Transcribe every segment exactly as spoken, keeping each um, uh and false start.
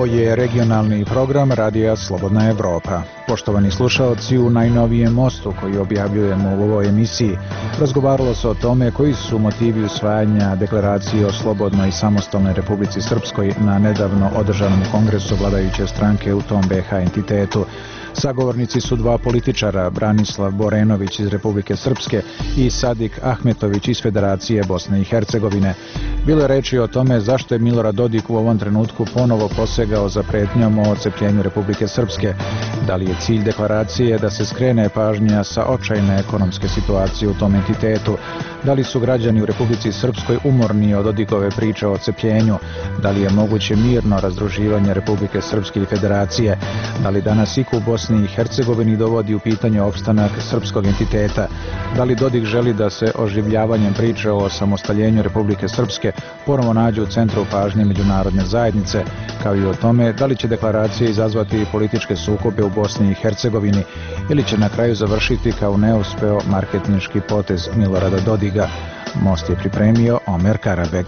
Ovo je regionalni program Radija Slobodna Evropa. Poštovani slušaoci, u najnovijem mostu koji objavljujemo u ovoj emisiji razgovaralo se o tome koji su motivi usvajanja deklaracije o slobodnoj i samostalnoj Republici Srpskoj na nedavno održanom kongresu vladajuće stranke u tom be ha entitetu. Sagovornici su dva političara, Branislav Borenović iz Republike Srpske i Sadik Ahmetović iz Federacije Bosne i Hercegovine. Bilo je reči o tome zašto je Milorad Dodik u ovom trenutku ponovo posegao za pretnjom o odcepljenju Republike Srpske. Da li je cilj deklaracije da se skrene pažnja sa očajne ekonomske situacije u tom entitetu? Da li su građani u Republici Srpskoj umorni od Dodikove priče o odcepljenju? Da li je moguće mirno razdruživanje Republike Srpske i Federacije? Da li danas iko u Bosni i Hercegovini dovodi u pitanje opstanak srpskog entiteta? Da li Dodik želi da se oživljavanjem priče o samostaljenju Republike Srpske ponovo nađe u centru pažnje međunarodne zajednice, kao i o tome da li će deklaracija izazvati političke sukobe u Bosni i Hercegovini ili će na kraju završiti kao neuspeo marketinški potez Milorada Dodiga. Most je pripremio Omer Karabeg.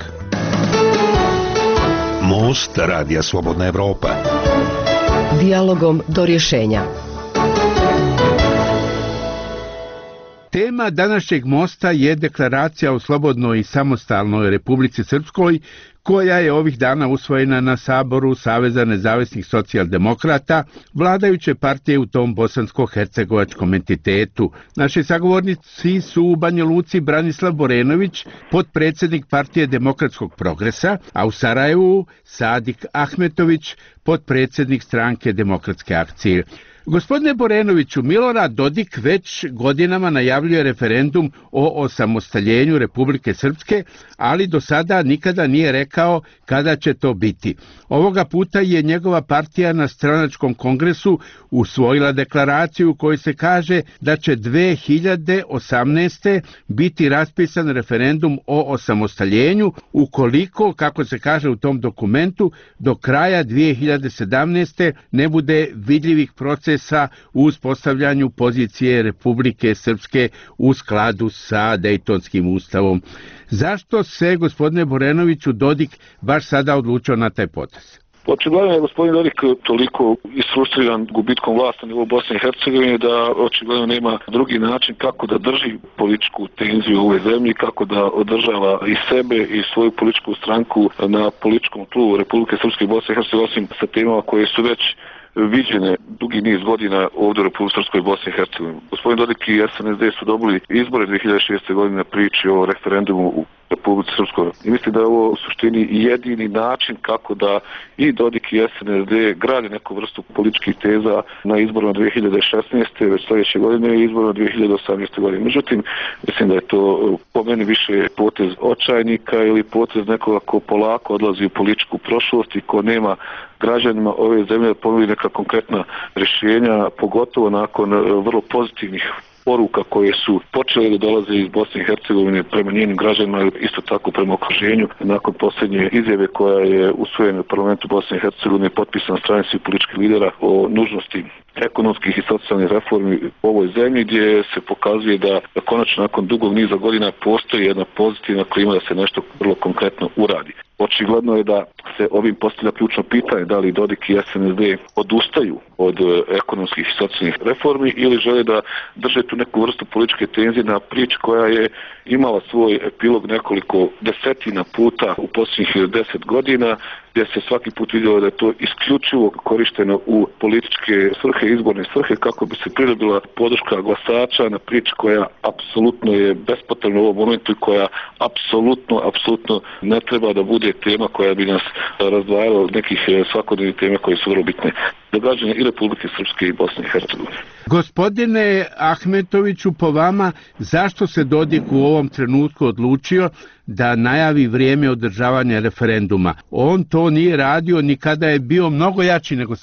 Most Radija Slobodna Evropa. Dijalogom do rješenja. Tema današnjeg mosta je deklaracija o slobodnoj i samostalnoj Republici Srpskoj, koja je ovih dana usvojena na Saboru Saveza nezavisnih socijaldemokrata, vladajuće partije u tom bosansko-hercegovačkom entitetu. Naši sagovornici su u Banja Luci Branislav Borenović, potpredsjednik partije Demokratskog progresa, a u Sarajevu Sadik Ahmetović, potpredsjednik stranke Demokratske akcije. Gospodine Borenoviću, Milorad Dodik već godinama najavljuje referendum o osamostaljenju Republike Srpske, ali do sada nikada nije rekao kada će to biti. Ovoga puta je njegova partija na stranačkom kongresu usvojila deklaraciju u kojoj se kaže da će dve hiljade osamnaeste. biti raspisan referendum o osamostaljenju, ukoliko, kako se kaže u tom dokumentu, do kraja dve hiljade sedamnaeste. ne bude vidljivih procesa u uspostavljanju pozicije Republike Srpske u skladu sa Dejtonskim ustavom. Zašto se, gospodine Borenoviću, Dodik baš sada odlučio na taj potez? Očigledno je gospodin Dodik toliko isfrustriran gubitkom vlasti na nivou Bosne i Hercegovine da očigledno nema drugi način kako da drži političku tenziju u ovoj zemlji, kako da održava i sebe i svoju političku stranku na političkom tlu Republike Srpske i Bosne i Hercegovine, osim sa temama koje su već viđene dugi niz godina ovdje u Republike Srpskoj i Bosni i Hercegovini. Gospodin Dodik i es en es de su dobili izbore dve hiljade šeste. godine priči o referendumu u Republici Srpskoj. I mislim da je ovo u suštini jedini način kako da i Dodik i es en es de grade neku vrstu političkih teza na izborima dve hiljade šesnaeste. već sljedeće godine i izborima dve hiljade osamnaeste. godine. Međutim, mislim da je to po meni više potez očajnika ili potez nekoga ko polako odlazi u političku prošlost i ko nema građanima ove zemlje ponudi neka konkretna rješenja, pogotovo nakon vrlo pozitivnih poruka koje su počele da dolaze iz Bosne i Hercegovine prema njenim građanima, isto tako prema okruženju. Nakon posljednje izjave koja je usvojena u parlamentu Bosne i Hercegovine, potpisana strane svih političkih lidera o nužnosti ekonomskih i socijalnih reformi u ovoj zemlji, gdje se pokazuje da konačno nakon dugog niza godina postoji jedna pozitivna klima da se nešto vrlo konkretno uradi. Očigledno je da se ovim postavlja ključno pitanje da li Dodik i es en es de odustaju od ekonomskih i socijalnih reformi ili žele da drže tu neku vrstu političke tenzije na priču koja je imala svoj epilog nekoliko desetina puta u posljednjih deset godina, gdje se svaki put vidjelo da je to isključivo korišteno u političke svrhe, izborne svrhe, kako bi se pridobila podrška glasača na priču koja apsolutno je bespotrebna u ovom momentu i koja apsolutno, apsolutno ne treba da bude tema koja bi nas razdvajala od nekih svakodnevnih tema koje su vrlo bitne za građane i Republike Srpske i Bosne i Hercegovine. Gospodine Ahmetoviću, po vama, zašto se Dodik u ovom trenutku odlučio da najavi vrijeme održavanja referenduma? On to nije radio ni kada je bio mnogo jači nego sada.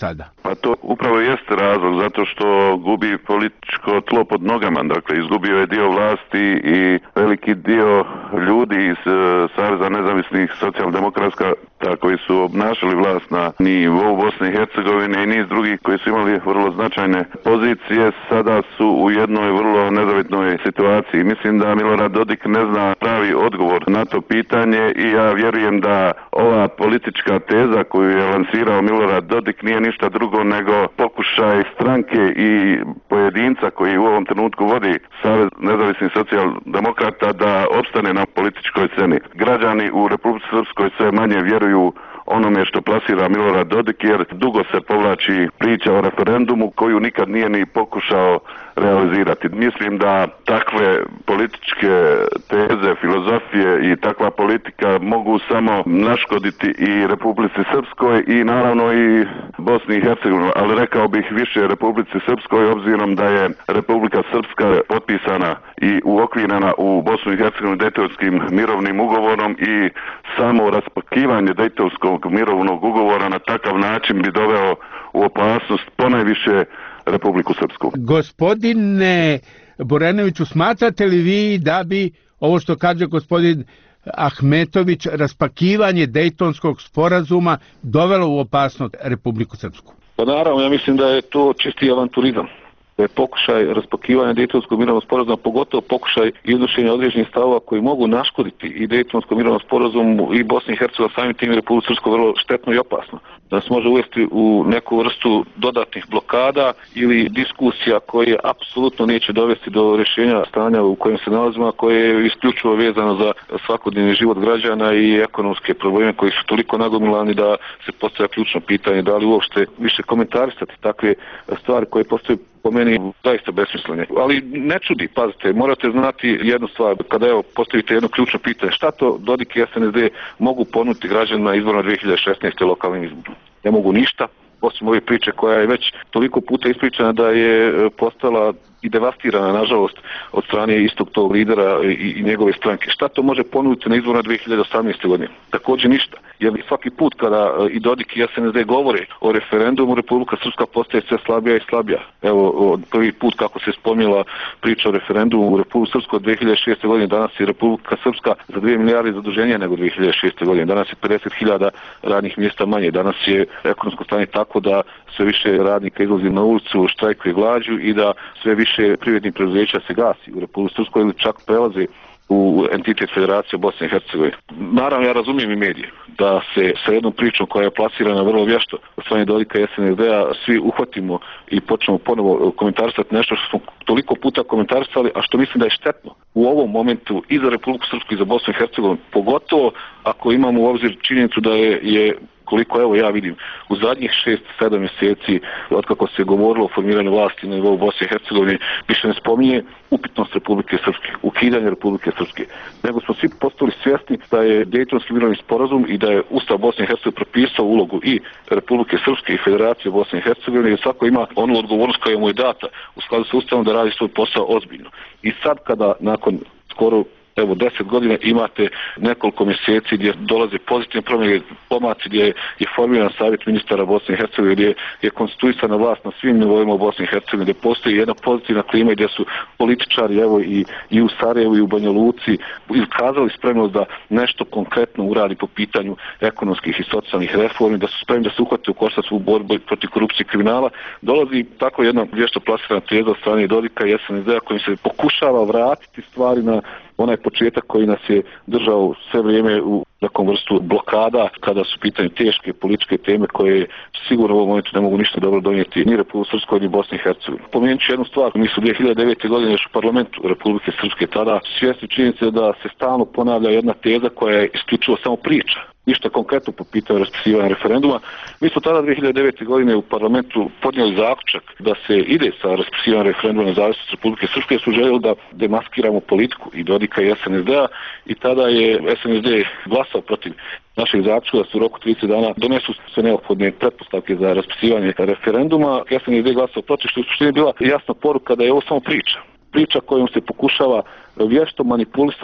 Pa to upravo jeste razlog, zato što gubi političko tlo pod nogama, dakle izgubio je dio vlasti i veliki dio ljudi iz Saveza nezavisnih socijaldemokratska koji su obnašali vlast na nivou Bosne i Hercegovine i niz drugih koji su imali vrlo značajne pozicije, sada su u jednoj vrlo nezavitnoj situaciji. Mislim da Milorad Dodik ne zna pravi odgovor na to pitanje i ja vjerujem da ova politička teza koju je lansirao Milorad Dodik nije ništa drugo nego pokušaj stranke i pojedinca koji u ovom trenutku vodi Savez nezavisnih socijaldemokrata da opstane na političkoj sceni. Građani u Republici Srpskoj sve manje vjeruju onome što plasira Milorad Dodik, jer dugo se povlači priča o referendumu koju nikad nije ni pokušao realizirati. Mislim da takve političke teze, filozofije i takva politika mogu samo naškoditi i Republici Srpskoj i naravno i Bosni i Hercegovini, ali rekao bih više Republici Srpskoj obzirom da je Republika Srpska potpisana i uokvirena u Bosnu i Hercegovini Dejtonskim mirovnim ugovorom i samo raspakivanje Dejtonskog mirovnog ugovora na takav način bi doveo u opasnost ponajviše Republiku Srpsku. Gospodine Borenoviću, smatrate li vi da bi ovo što kaže gospodin Ahmetović, raspakivanje Dejtonskog sporazuma dovelo u opasnost Republiku Srpsku? Pa naravno, ja mislim da je to čisti avanturizam. Da je pokušaj raspakivanja Dejtonskog mirovnog sporazuma, pogotovo pokušaj iznošenja određenih stavova koji mogu naškoditi i Dejtonskom mirovnom sporazumu i Bosni i Hercegovini, samim tim i Republiku Srpsku vrlo štetno i opasno. Da se može uvesti u neku vrstu dodatnih blokada ili diskusija koje apsolutno neće dovesti do rješenja stanja u kojem se nalazimo, a koje je isključivo vezano za svakodnevni život građana i ekonomske probleme koji su toliko nagomilani da se postavlja ključno pitanje da li uopšte više komentarisati takve stvari koje postaju po meni zaista besmislene. Ali ne čudi, pazite, morate znati jednu stvar, kada evo postavite jedno ključno pitanje, šta to Dodik i S N S D mogu ponuditi građanima izborno dvije hiljade šesnaeste. lokalnim izborom? Ne mogu ništa, osim ove priče koja je već toliko puta ispričana da je postala i devastirana, nažalost, od strane istog tog lidera i, i njegove stranke. Šta to može ponuditi na izborima dvije hiljade osamnaeste. godine? Također ništa. Jer svaki put kada i Dodik i S N S D govore o referendumu, Republika Srpska postaje sve slabija i slabija. Evo, prvi put kako se spomnila priča o referendumu u Republiku Srpskoj od dvije hiljade šeste. godine, danas je Republika Srpska za dvije milijarde zaduženija nego dvije hiljade šeste. godine. Danas je pedeset hiljada radnih mjesta manje. Danas je ekonomsko stanje tako da sve više radnika izlazi na ulicu, štrajkuje glađu i da sve više privrednih preduzeća se gasi u Republici Srpskoj ili čak prelazi u entitet Federacije Bosne i Hercegovine. Naravno, ja razumijem i medije da se sa jednom pričom koja je plasirana vrlo vješto od strane Dodika i S N S D-a svi uhvatimo i počnemo ponovo komentarisati nešto što smo toliko puta komentarisali, a što mislim da je štetno u ovom momentu i za Republiku Srpsku i za Bosnu i Hercegovinu, pogotovo ako imamo u obzir činjenicu da je, je koliko evo ja vidim, u zadnjih šest sedam mjeseci otkako se govorilo o formiranju vlasti na nivou Bosne i Hercegovine, više ne spominje upitnost Republike Srpske, ukidanje Republike Srpske, nego smo svi postali svjesni da je Dejtonski mirovni sporazum i da je Ustav Bosne i Hercegovine propisao ulogu i Republike Srpske i Federacije Bosne i Hercegovine i svako ima onu odgovornost koja mu je data u skladu sa Ustavom da radi svoj posao ozbiljno. I sad kada nakon skoro evo deset godina imate nekoliko mjeseci gdje dolaze pozitivne promjene, pomaci, gdje je formiran savjet ministara Bosne i Hercegovine, gdje je konstituisana vlast na svim nivoima u Bosni i Hercegovini, gdje postoji jedna pozitivna klima i gdje su političari evo i, i u Sarajevu i u Banja Luci iskazali spremnost da nešto konkretno uradi po pitanju ekonomskih i socijalnih reformi, da su spremni da se uhvate u koštac u borbi protiv korupcije i kriminala. Dolazi tako jedna vješto plasirana teza od strane Dodika i S N S D-a kojim se pokušava vratiti stvari na onaj početak koji nas je držao sve vrijeme u nekom vrstu blokada kada su pitanje teške političke teme koje sigurno u ovom momentu ne mogu ništa dobro donijeti ni Republike Srpskoj ni Bosni i Hercegovini. Pomenut ću jednu stvar, mi su dvije hiljade devete. godine još u parlamentu Republike Srpske tada svjesni činjenice da se stalno ponavlja jedna teza koja je isključivo samo priča. Ništa konkretno po pitanju raspisivanja referenduma. Mi smo tada dvije hiljade devete. godine u parlamentu podnijeli zaključak da se ide sa raspisivanjem referenduma na zavisnost Republike Srpske, su željeli da demaskiramo politiku i Dodika i S N S D-a i tada je S N S D glasao protiv našeg zaključka da su u roku trideset dana donesu sve neophodne pretpostavke za raspisivanje referenduma. S N S D glasao protiv, što je u suštini bila jasna poruka da je ovo samo priča. Priča kojom se pokušava vješto manipulisati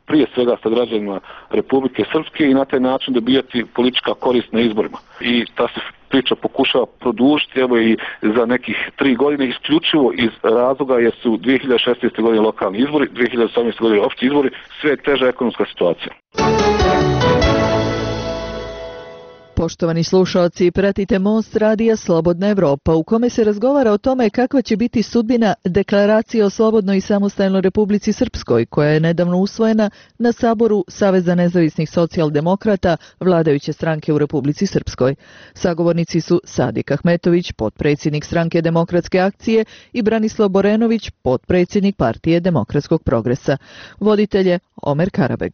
prije svega sa građanima Republike Srpske i na taj način dobijati politička korist na izborima. I ta se priča pokušava produžiti evo i za nekih tri godine isključivo iz razloga jer su dvije hiljade šesnaeste. godine lokalni izbori, dvije hiljade sedamnaeste. godine opći izbori, sve je teža ekonomska situacija. Poštovani slušalci, pratite Most radija Slobodna Evropa u kome se razgovara o tome kakva će biti sudbina Deklaracije o slobodnoj i samostalnoj Republici Srpskoj koja je nedavno usvojena na Saboru Saveza nezavisnih socijaldemokrata vladajuće stranke u Republici Srpskoj. Sagovornici su Sadik Ahmetović, potpredsjednik stranke Demokratske akcije i Branislav Borenović, potpredsjednik Partije Demokratskog progresa. Voditelj je Omer Karabeg.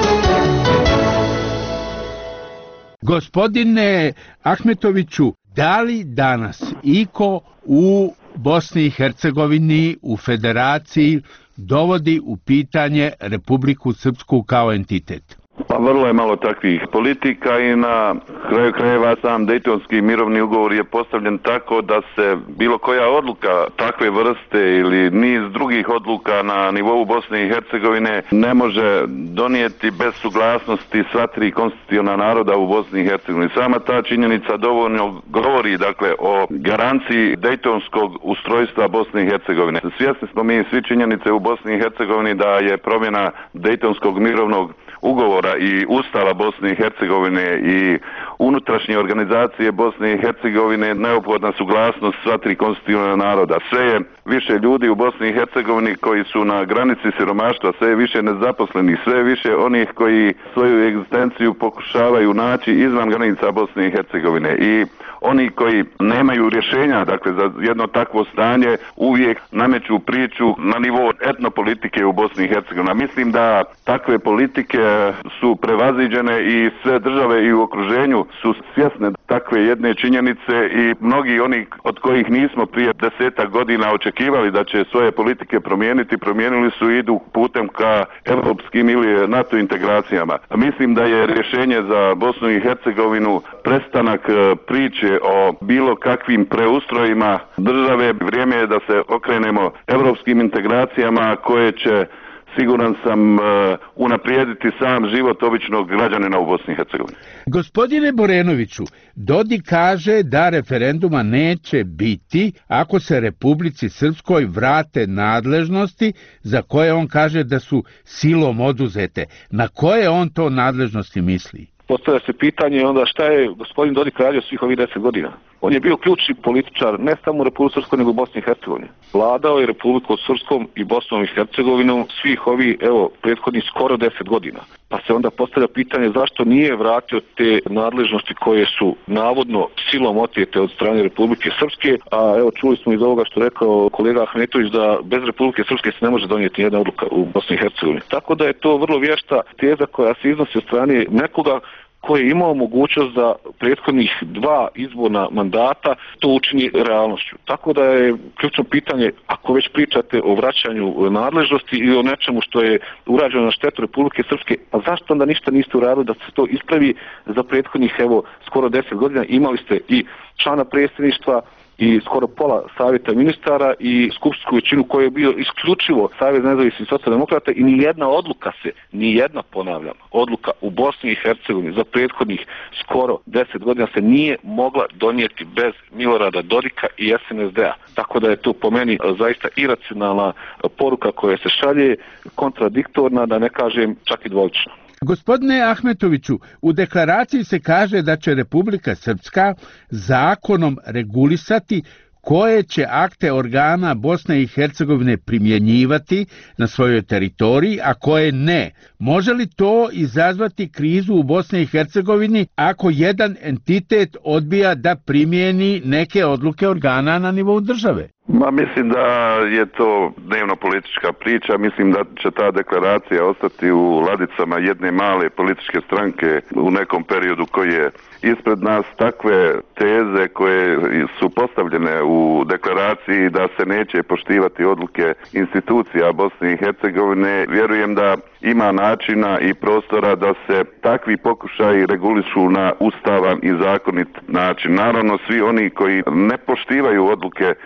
Gospodine Ahmetoviću, da li danas iko u Bosni i Hercegovini, u Federaciji, dovodi u pitanje Republiku Srpsku kao entitet? Pa vrlo je malo takvih politika i na kraju krajeva sam Dejtonski mirovni ugovor je postavljen tako da se bilo koja odluka takve vrste ili niz drugih odluka na nivou Bosne i Hercegovine ne može donijeti bez suglasnosti sva tri konstitutivna naroda u Bosni i Hercegovini. Sama ta činjenica dovoljno govori dakle o garanciji Dejtonskog ustrojstva Bosne i Hercegovine. Svjesni smo mi svi činjenice u Bosni i Hercegovini da je promjena Dejtonskog mirovnog ugovora i Ustava Bosne i Hercegovine i unutrašnje organizacije Bosne i Hercegovine neophodna suglasnost sva tri konstitutivna naroda. Sve je više ljudi u Bosni i Hercegovini koji su na granici siromaštva, sve je više nezaposlenih, sve je više onih koji svoju egzistenciju pokušavaju naći izvan granica Bosne i Hercegovine i oni koji nemaju rješenja, dakle, za jedno takvo stanje uvijek nameću priču na nivou etnopolitike u Bosni i Hercegovini. Mislim da takve politike su prevaziđene i sve države i u okruženju su svjesne takve jedne činjenice i mnogi oni od kojih nismo prije desetak godina očekivali da će svoje politike promijeniti, promijenili su i idu putem ka evropskim ili NATO integracijama. Mislim da je rješenje za Bosnu i Hercegovinu prestanak priče o bilo kakvim preustrojima države. Vrijeme je da se okrenemo evropskim integracijama koje će, siguran sam, unaprijediti sam život običnog građanina u Bosni i Hercegovini. Gospodine Borenoviću, Dodik kaže da referenduma neće biti ako se Republici Srpskoj vrate nadležnosti za koje on kaže da su silom oduzete. Na koje on to nadležnosti misli? Postavlja se pitanje onda šta je gospodin Dodik radio svih ovih deset godina. On je bio ključni političar ne samo u Republici Srpskoj nego u Bosni i Hercegovini. Vladao je Republikom Srpskom i Bosnom i Hercegovinom svih ovih, evo, prethodnih skoro deset godina. Pa se onda postavlja pitanje zašto nije vratio te nadležnosti koje su navodno silom otete od strane Republike Srpske, a evo čuli smo iz ovoga što rekao kolega Ahmetović da bez Republike Srpske se ne može donijeti jedna odluka u Bosni i Hercegovini. Tako da je to vrlo vješta teza koja se iznosi od strane nekoga koji je imao mogućnost da prethodnih dva izborna mandata to učini realnošću. Tako da je ključno pitanje, ako već pričate o vraćanju nadležnosti i o nečemu što je urađeno na štetu Republike Srpske, a zašto onda ništa niste uradili da se to ispravi za prethodnih, evo, skoro deset godina? Imali ste i člana predsjedništva i skoro pola savjeta ministara i skupštinsku većinu koja je bio isključivo Savez nezavisnih socijaldemokrata i nijedna odluka se, nijedna, ponavljam, odluka u Bosni i Hercegovini za prethodnih skoro deset godina se nije mogla donijeti bez Milorada Dodika i S N S D-a. Tako da je to po meni zaista iracionalna poruka koja se šalje, kontradiktorna, da ne kažem čak i dvolična. Gospodine Ahmetoviću, u deklaraciji se kaže da će Republika Srpska zakonom regulisati koje će akte organa Bosne i Hercegovine primjenjivati na svojoj teritoriji, a koje ne. Može li to izazvati krizu u Bosni i Hercegovini ako jedan entitet odbija da primjeni neke odluke organa na nivou države? Ma mislim da je to dnevno politička priča, mislim da će ta deklaracija ostati u ladicama jedne male političke stranke u nekom periodu koji je ispred nas. Takve teze koje su postavljene u deklaraciji da se neće poštivati odluke institucija Bosne i Hercegovine, vjerujem da ima načina i prostora da se takvi pokušaji regulišu na ustavan i zakonit način. Naravno, svi oni koji ne poštivaju odluke institucija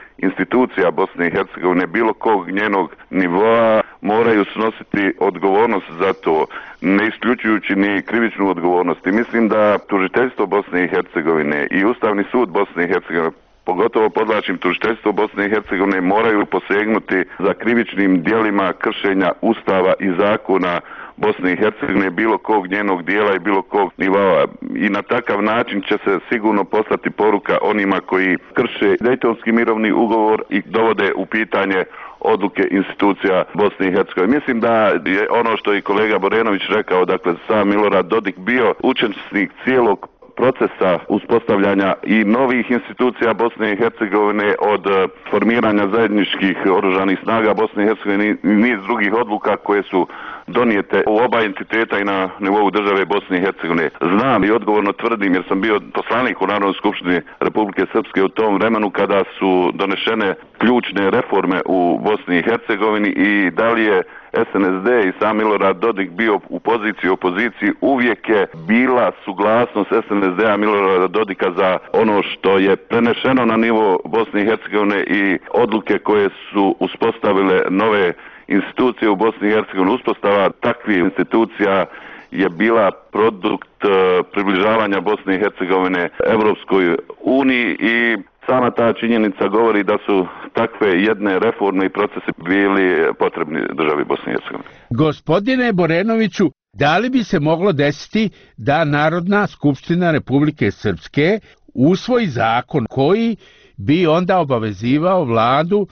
institucija Bosne i Hercegovine, bilo kog njenog nivoa, moraju snositi odgovornost za to, ne isključujući ni krivičnu odgovornost. I mislim da tužiteljstvo Bosne i Hercegovine i Ustavni sud Bosne i Hercegovine, pogotovo podlačim tužiteljstvo Bosne i Hercegovine, moraju posegnuti za krivičnim djelima kršenja Ustava i zakona Bosne i Hercegovine, bilo kog njenog dijela i bilo kog nivoa. I na takav način će se sigurno poslati poruka onima koji krše Dejtonski mirovni ugovor i dovode u pitanje odluke institucija Bosne i Hercegovine. Mislim da je ono što je kolega Borenović rekao, dakle sam Milorad Dodik bio učesnik cijelog procesa uspostavljanja i novih institucija Bosne i Hercegovine, od formiranja zajedničkih oružanih snaga Bosne i Hercegovine i niz drugih odluka koje su donijete u oba entiteta i na nivou države Bosne i Hercegovine. Znam i odgovorno tvrdim, jer sam bio poslanik u Narodnoj skupštini Republike Srpske u tom vremenu kada su donešene ključne reforme u Bosni i Hercegovini, i da li je S N S D i sam Milorad Dodik bio u poziciji opoziciji, uvijek je bila suglasnost S N S D-a Milorada Dodika za ono što je prenešeno na nivo Bosne i Hercegovine i odluke koje su uspostavile nove institucije u Bosni i Hercegovini. Uspostava takvih institucija je bila produkt približavanja Bosne i Hercegovine Evropskoj uniji i sama ta činjenica govori da su takve jedne reforme i procesi bili potrebni državi Bosne i Hercegovine. Gospodine Borenoviću, da li bi se moglo desiti da Narodna skupština Republike Srpske usvoji zakon koji bi onda obavezivao vladu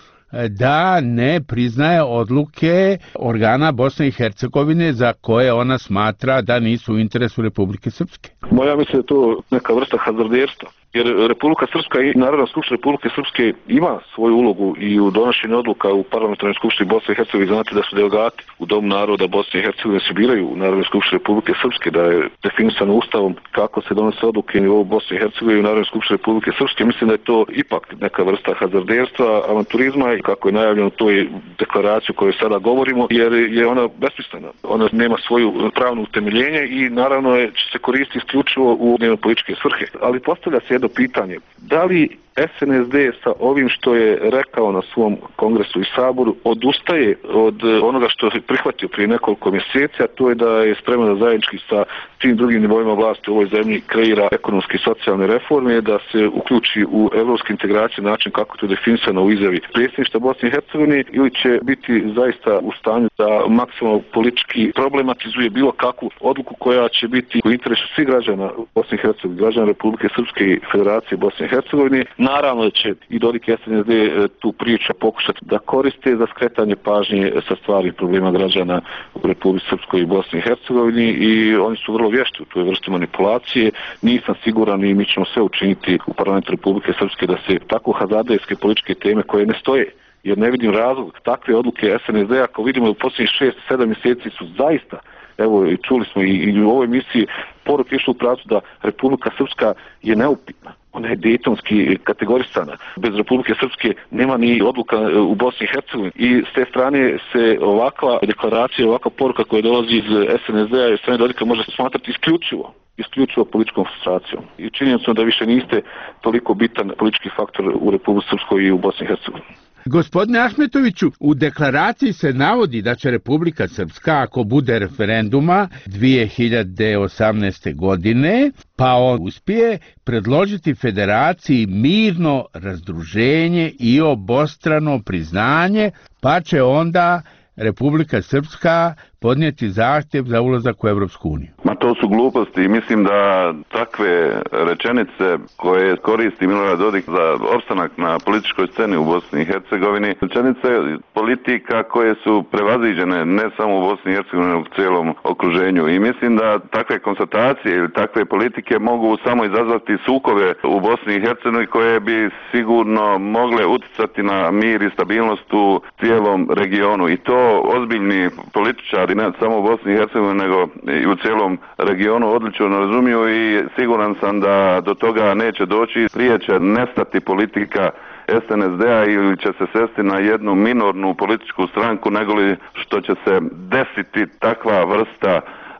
da ne priznaje odluke organa Bosne i Hercegovine za koje ona smatra da nisu u interesu Republike Srpske? Moja mislim da je to neka vrsta hazarderstva. Jer Republika Srpska i Narodna skupština Republike Srpske ima svoju ulogu i u donošenju odluka u Parlamentarnoj skupštini Bosne i Hercegovine. Znate da su delegati u Domu naroda Bosne i Hercegovine se biraju u Narodnoj skupštini Republike Srpske, da je definisano Ustavom kako se donose odluke na nivou Bosne i Hercegovine i u Narodnoj skupštini Republike Srpske. Mislim da je to ipak neka vrsta hazarderstva, avanturizma, i kako je najavljeno u toj deklaraciji o kojoj sada govorimo, jer je ona besmislena. Ona nema svoju pravno utemeljenje i naravno je, će se koristiti isključivo u dnevno političke svrhe. Ali postavlja se jedno pitanje. Da li S N S D sa ovim što je rekao na svom kongresu i saboru odustaje od onoga što je prihvatio prije nekoliko mjeseci, a to je da je spreman da zajednički sa svim drugim nivoima vlasti u ovoj zemlji kreira ekonomske i socijalne reforme, da se uključi u evropske integracije način kako to je definisano u izjavi predsjedništva Bosne i Hercegovine, ili će biti zaista u stanju da maksimalno politički problematizuje bilo kakvu odluku koja će biti u interesu svih građana Bosne i Hercegovine, građana Republike Srpske i Federacije Bosne i Hercegovine. Naravno da će i Dodik i S N S D tu priču pokušati da koriste za skretanje pažnje sa stvari problema građana u Republici Srpskoj i Bosni i Hercegovini, i oni su vrlo vješti u toj vrsti manipulacije. Nisam siguran i mi ćemo sve učiniti u Parlamentu Republike Srpske da se tako hazarderske političke teme koje ne stoje, jer ne vidim razlog takve odluke S N S D-a, ako vidimo u posljednjih šest sedam mjeseci su zaista, evo i čuli smo i, i u ovoj emisiji, poruke išli u pravcu da Republika Srpska je neupitna. Ona je dejtonski kategorisana. Bez Republike Srpske nema ni odluka u Bosni i Hercegovini. I s te strane se ovakva deklaracija, ovakva poruka koja dolazi iz S N S D-a i strane Dodika može se smatrati isključivo isključivo političkom frustracijom. I činjenicom da više niste toliko bitan politički faktor u Republici Srpskoj i u Bosni i Hercegovini. Gospodine Ahmetoviću, u deklaraciji se navodi da će Republika Srpska, ako bude referenduma dvije hiljade osamnaeste. godine, pa on uspije, predložiti federaciji mirno razdruženje i obostrano priznanje, pa će onda Republika Srpska podnijeti zahtjev za ulazak u Evropsku uniju. Ma to su gluposti i mislim da takve rečenice koje koristi Milorad Dodik za opstanak na političkoj sceni u Bosni i Hercegovini, rečenice politika koje su prevaziđene ne samo u Bosni i Hercegovini, nego u cijelom okruženju. I mislim da takve konstatacije ili takve politike mogu samo izazvati sukobe u Bosni i Hercegovini koje bi sigurno mogle utjecati na mir i stabilnost u cijelom regionu. I to ozbiljni političari ne samo u Bosni i Hercegovini nego i u cijelom regionu odlično razumiju i siguran sam da do toga neće doći. Prije će nestati politika S N S D-a ili će se svesti na jednu minornu političku stranku nego li što će se desiti takva vrsta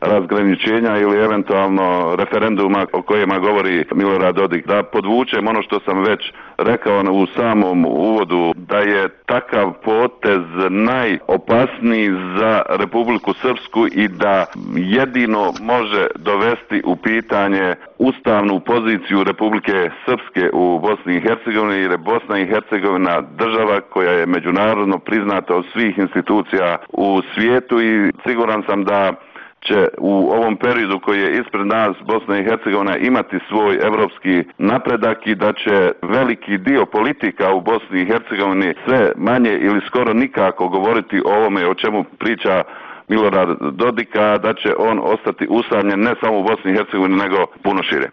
razgraničenja ili eventualno referenduma o kojima govori Milorad Dodik. Da podvučem ono što sam već rekao u samom uvodu, da je takav potez najopasniji za Republiku Srpsku i da jedino može dovesti u pitanje ustavnu poziciju Republike Srpske u Bosni i Hercegovini, jer je Bosna i Hercegovina država koja je međunarodno priznata od svih institucija u svijetu i siguran sam da će u ovom periodu koji je ispred nas Bosna i Hercegovina imati svoj evropski napredak i da će veliki dio politika u Bosni i Hercegovini sve manje ili skoro nikako govoriti o ovome o čemu priča Milorad Dodika, da će on ostati usamljen ne samo u Bosni i Hercegovini nego puno šire.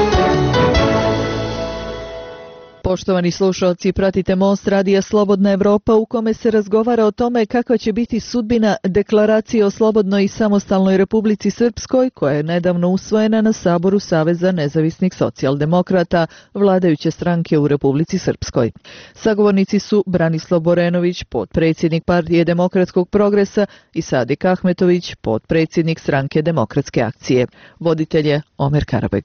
Poštovani slušalci, pratite Most radija Slobodna Evropa u kome se razgovara o tome kakva će biti sudbina deklaracije o slobodnoj i samostalnoj Republici Srpskoj koja je nedavno usvojena na Saboru Saveza nezavisnih socijaldemokrata, vladajuće stranke u Republici Srpskoj. Sagovornici su Branislav Borenović, potpredsjednik Partije demokratskog progresa, i Sadik Ahmetović, potpredsjednik stranke Demokratske akcije. Voditelj je Omer Karabeg.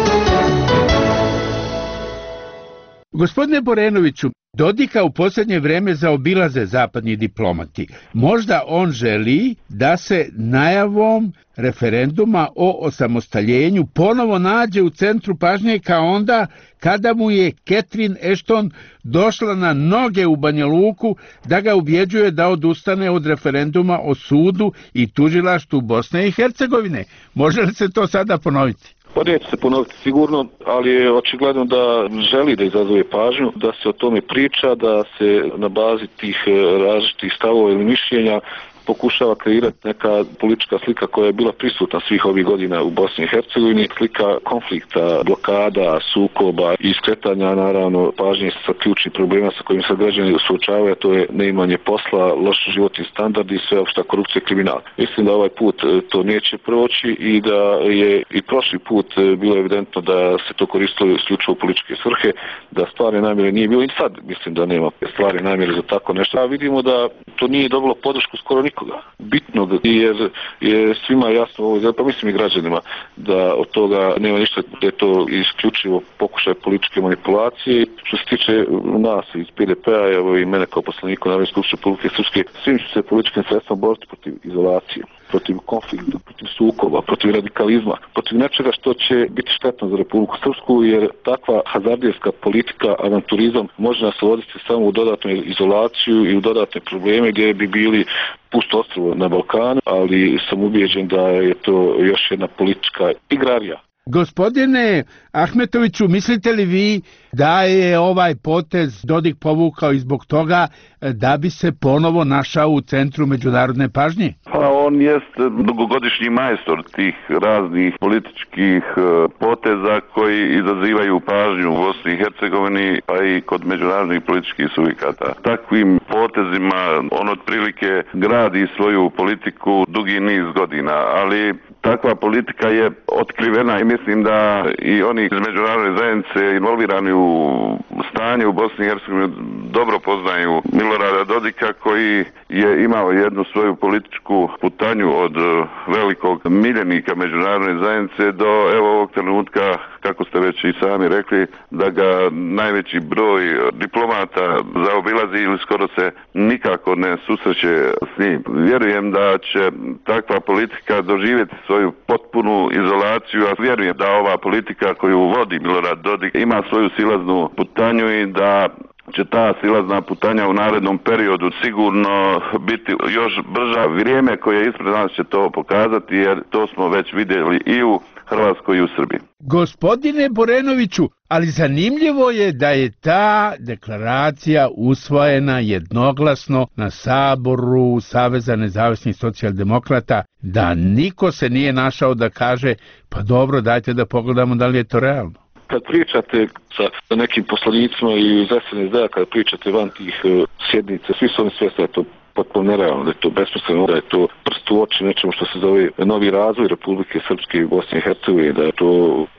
Gospodine Borenoviću, Dodika u posljednje vrijeme zaobilaze zapadni diplomati. Možda on želi da se najavom referenduma o osamostaljenju ponovo nađe u centru pažnje kao onda kada mu je Catherine Ashton došla na noge u Banja Luku da ga ubjeđuje da odustane od referenduma o sudu i tužilaštvu Bosne i Hercegovine. Može li se to sada ponoviti? Pa neće se ponoviti sigurno, ali je očigledno da želi da izazove pažnju, da se o tome priča, da se na bazi tih različitih stavova ili mišljenja pokušava kreirati neka politička slika koja je bila prisutna svih ovih godina u Bosni i Hercegovini, slika konflikta, blokada, sukoba i skretanja naravno pažnje sa ključnim problema sa kojim se građani suočavaju, to je neimanje posla, loš životni standardi i sveopšta korupcija i kriminal. Mislim da ovaj put to neće proći i da je i prošli put bilo evidentno da se to koristilo isključivo u političke svrhe, da stvarne namjere nije bilo i sad mislim da nema stvarne namjere za tako nešto. A vidimo da to nije dobilo podršku skoro nikoga. Bitno jer je svima jasno ovo, pa mislim i građanima, da od toga nema ništa, da je to isključivo pokušaj političke manipulacije. Što se tiče nas iz P D P-a, evo i mene kao poslanika Narodne skupštine Republike Srpske, svim će se političkim sredstvom boriti protiv izolacije, protiv konflikta, protiv sukoba, protiv radikalizma, protiv nečega što će biti štetno za Republiku Srpsku, jer takva hazardijska politika, avanturizam može nas voditi samo u dodatnu izolaciju i u dodatne probleme gdje bi bili pusto ostrvo na Balkanu, ali sam ubijeđen da je to još jedna politička igrarija. Gospodine Ahmetoviću, mislite li vi da je ovaj potez Dodik povukao i zbog toga da bi se ponovo našao u centru međunarodne pažnje? Pa on jest dugogodišnji majstor tih raznih političkih poteza koji izazivaju pažnju u Bosni i Hercegovini, pa i kod međunarodnih političkih subjekata. Takvim potezima on otprilike gradi svoju politiku dugi niz godina, ali takva politika je otkrivena i mislim da i oni iz međunarodne zajednice involvirani u stanje u Bosni i Hercegovini dobro poznaju Milorada Dodika koji je imao jednu svoju političku putanju od velikog miljenika međunarodne zajednice do evo ovog trenutka, kako ste već i sami rekli, da ga najveći broj diplomata zaobilazi ili skoro se nikako ne susreće s njim. Vjerujem da će takva politika doživjeti svoju potpunu izolaciju, a vjerujem da ova politika koju vodi Milorad Dodik ima svoju silaznu putanju i da će ta silazna putanja u narednom periodu sigurno biti još brža. Vrijeme koje je ispred nas će to pokazati, jer to smo već vidjeli i u Hrvatskoj i u Srbiji. Gospodine Borenoviću, ali zanimljivo je da je ta deklaracija usvojena jednoglasno na Saboru Saveza nezavisnih socijaldemokrata, da niko se nije našao da kaže pa dobro, dajte da pogledamo da li je to realno. Kad pričate sa nekim poslanicima i iz S N S D-a, kad pričate van tih uh, sjednica, svi su oni svjesni da je to potpuno nerealno, da je to besmisleno, da je to prst u oči nečemu što se zove novi razvoj Republike Srpske i Bosne i Hercegovine, da je to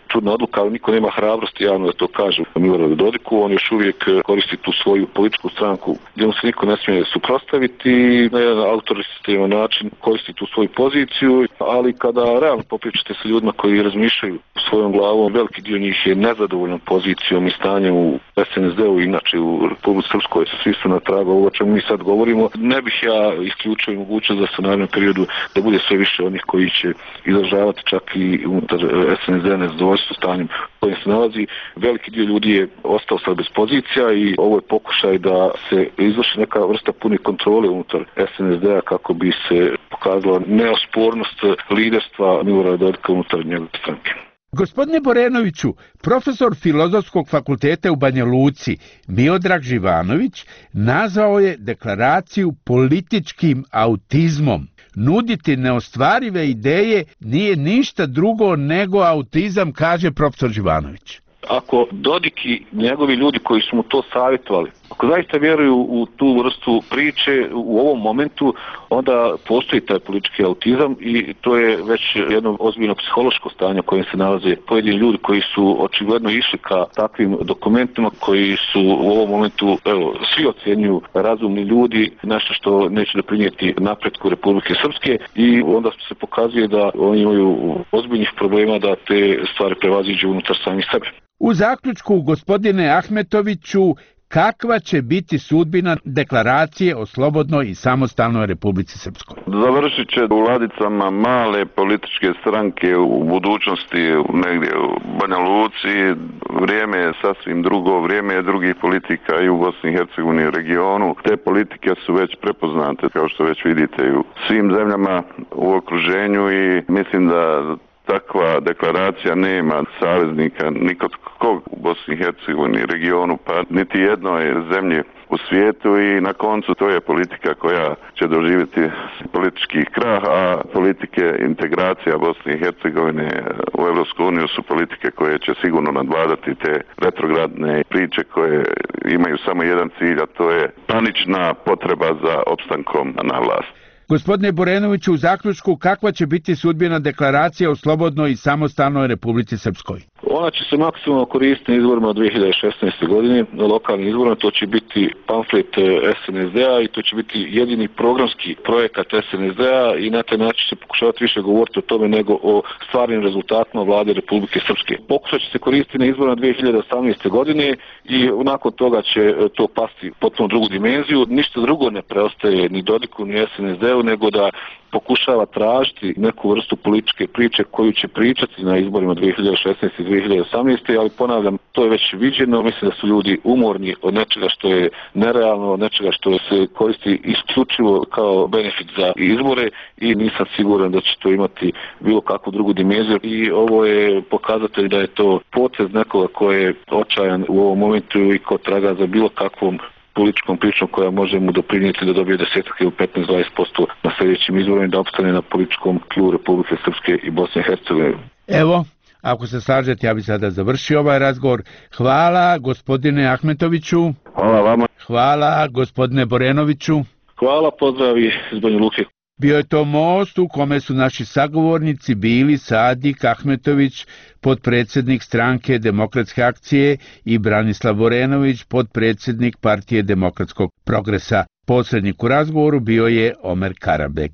čudna odluka, ali niko nema hrabrosti javno da to kaže Miloradu Dodiku. On još uvijek koristi tu svoju političku stranku gdje mu se niko ne smije suprotstaviti i na jedan autoritativni način koristi tu svoju poziciju, ali kada realno popričate sa ljudima koji razmišljaju svojom glavom, veliki dio njih je nezadovoljan pozicijom i stanjem u es en es de-u, inače u Republici Srpskoj, svi su na tragu ovo o čemu mi sad govorimo. Ne bih ja isključio mogućnost da se u narednom periodu da bude sve više onih koji će izražavati čak i unutar es en es de nezadovoljstvo stanjem u kojem se nalazi. Veliki dio ljudi je ostao sad bez pozicija i ovo je pokušaj da se izvrši neka vrsta pune kontrole unutar es en es de-a kako bi se pokazala neospornost liderstva Milorada Dodika unutar njegove stranke. Gospodine Borenoviću, profesor Filozofskog fakulteta u Banja Luci Miodrag Živanović nazvao je deklaraciju političkim autizmom. Nuditi neostvarive ideje nije ništa drugo nego autizam, kaže profesor Živanović. Ako Dodik i njegovi ljudi koji su mu to savjetovali, ako zaista vjeruju u tu vrstu priče u ovom momentu, onda postoji taj politički autizam i to je već jedno ozbiljno psihološko stanje u kojem se nalaze pojedini ljudi koji su očigledno išli ka takvim dokumentima koji su u ovom momentu, evo, svi ocjenjuju razumni ljudi, nešto što neće doprinijeti napretku Republike Srpske i onda se pokazuje da oni imaju ozbiljnih problema da te stvari prevaziđu unutar samih sebe. U zaključku, gospodine Ahmetoviću, kakva će biti sudbina deklaracije o slobodnoj i samostalnoj Republici Srpskoj? Završit će u ladicama male političke stranke u budućnosti negdje u Banja Luci. Vrijeme je sasvim drugo, vrijeme je drugih politika i u Bosni i Hercegovini i u regionu. Te politike su već prepoznate, kao što već vidite, u svim zemljama u okruženju i mislim da takva deklaracija nema saveznika nikod kog u Bosni i Hercegovini regionu, pa niti jednoj zemlji u svijetu i na koncu to je politika koja će doživjeti politički krah, a politike integracija Bosne i Hercegovine u Europsku uniju su politike koje će sigurno nadvladati te retrogradne priče koje imaju samo jedan cilj, a to je panična potreba za opstankom na vlast. Gospodine Borenoviću, u zaključku, kakva će biti sudbina deklaracije o slobodnoj i samostalnoj Republici Srpskoj? Ona će se maksimalno koristiti na izborima dvije hiljade šesnaeste. godine, na lokalnim izborima. To će biti pamflet es en es de-a i to će biti jedini programski projekat es en es de-a i na taj način će se pokušavati više govoriti o tome nego o stvarnim rezultatima vlade Republike Srpske. Pokušat će se koristiti na izborima dvije hiljade osamnaeste. godine i nakon toga će to pasti potpuno drugu dimenziju. Ništa drugo ne preostaje ni Dodiku ni es en es de-u nego da pokušava tražiti neku vrstu političke priče koju će pričati na izborima dvije hiljade šesnaeste. i dvije hiljade osamnaeste. ali ponavljam, to je već viđeno, mislim da su ljudi umorni od nečega što je nerealno, od nečega što se koristi isključivo kao benefit za izbore i nisam siguran da će to imati bilo kakvu drugu dimenziju i ovo je pokazatelj da je to potez nekoga ko je očajan u ovom momentu i ko traga za bilo kakvom političkom pričom koja može mu doprinijeti da dobije deset ili petnaest do dvadeset posto na sljedećim izborima i da opstane na političkom tlu Republike Srpske i Bosne i Hercegovine. Evo, ako se slažete, ja bih sada završio ovaj razgovor. Hvala gospodine Ahmetoviću. Hvala vama. Hvala gospodine Borenoviću. Hvala, pozdravi iz Banja Luke. Bio je to most u kome su naši sagovornici bili Sadik Ahmetović, potpredsjednik stranke Demokratske akcije i Branislav Borenović, potpredsjednik Partije demokratskog progresa. Posrednik u razgovoru bio je Omer Karabek.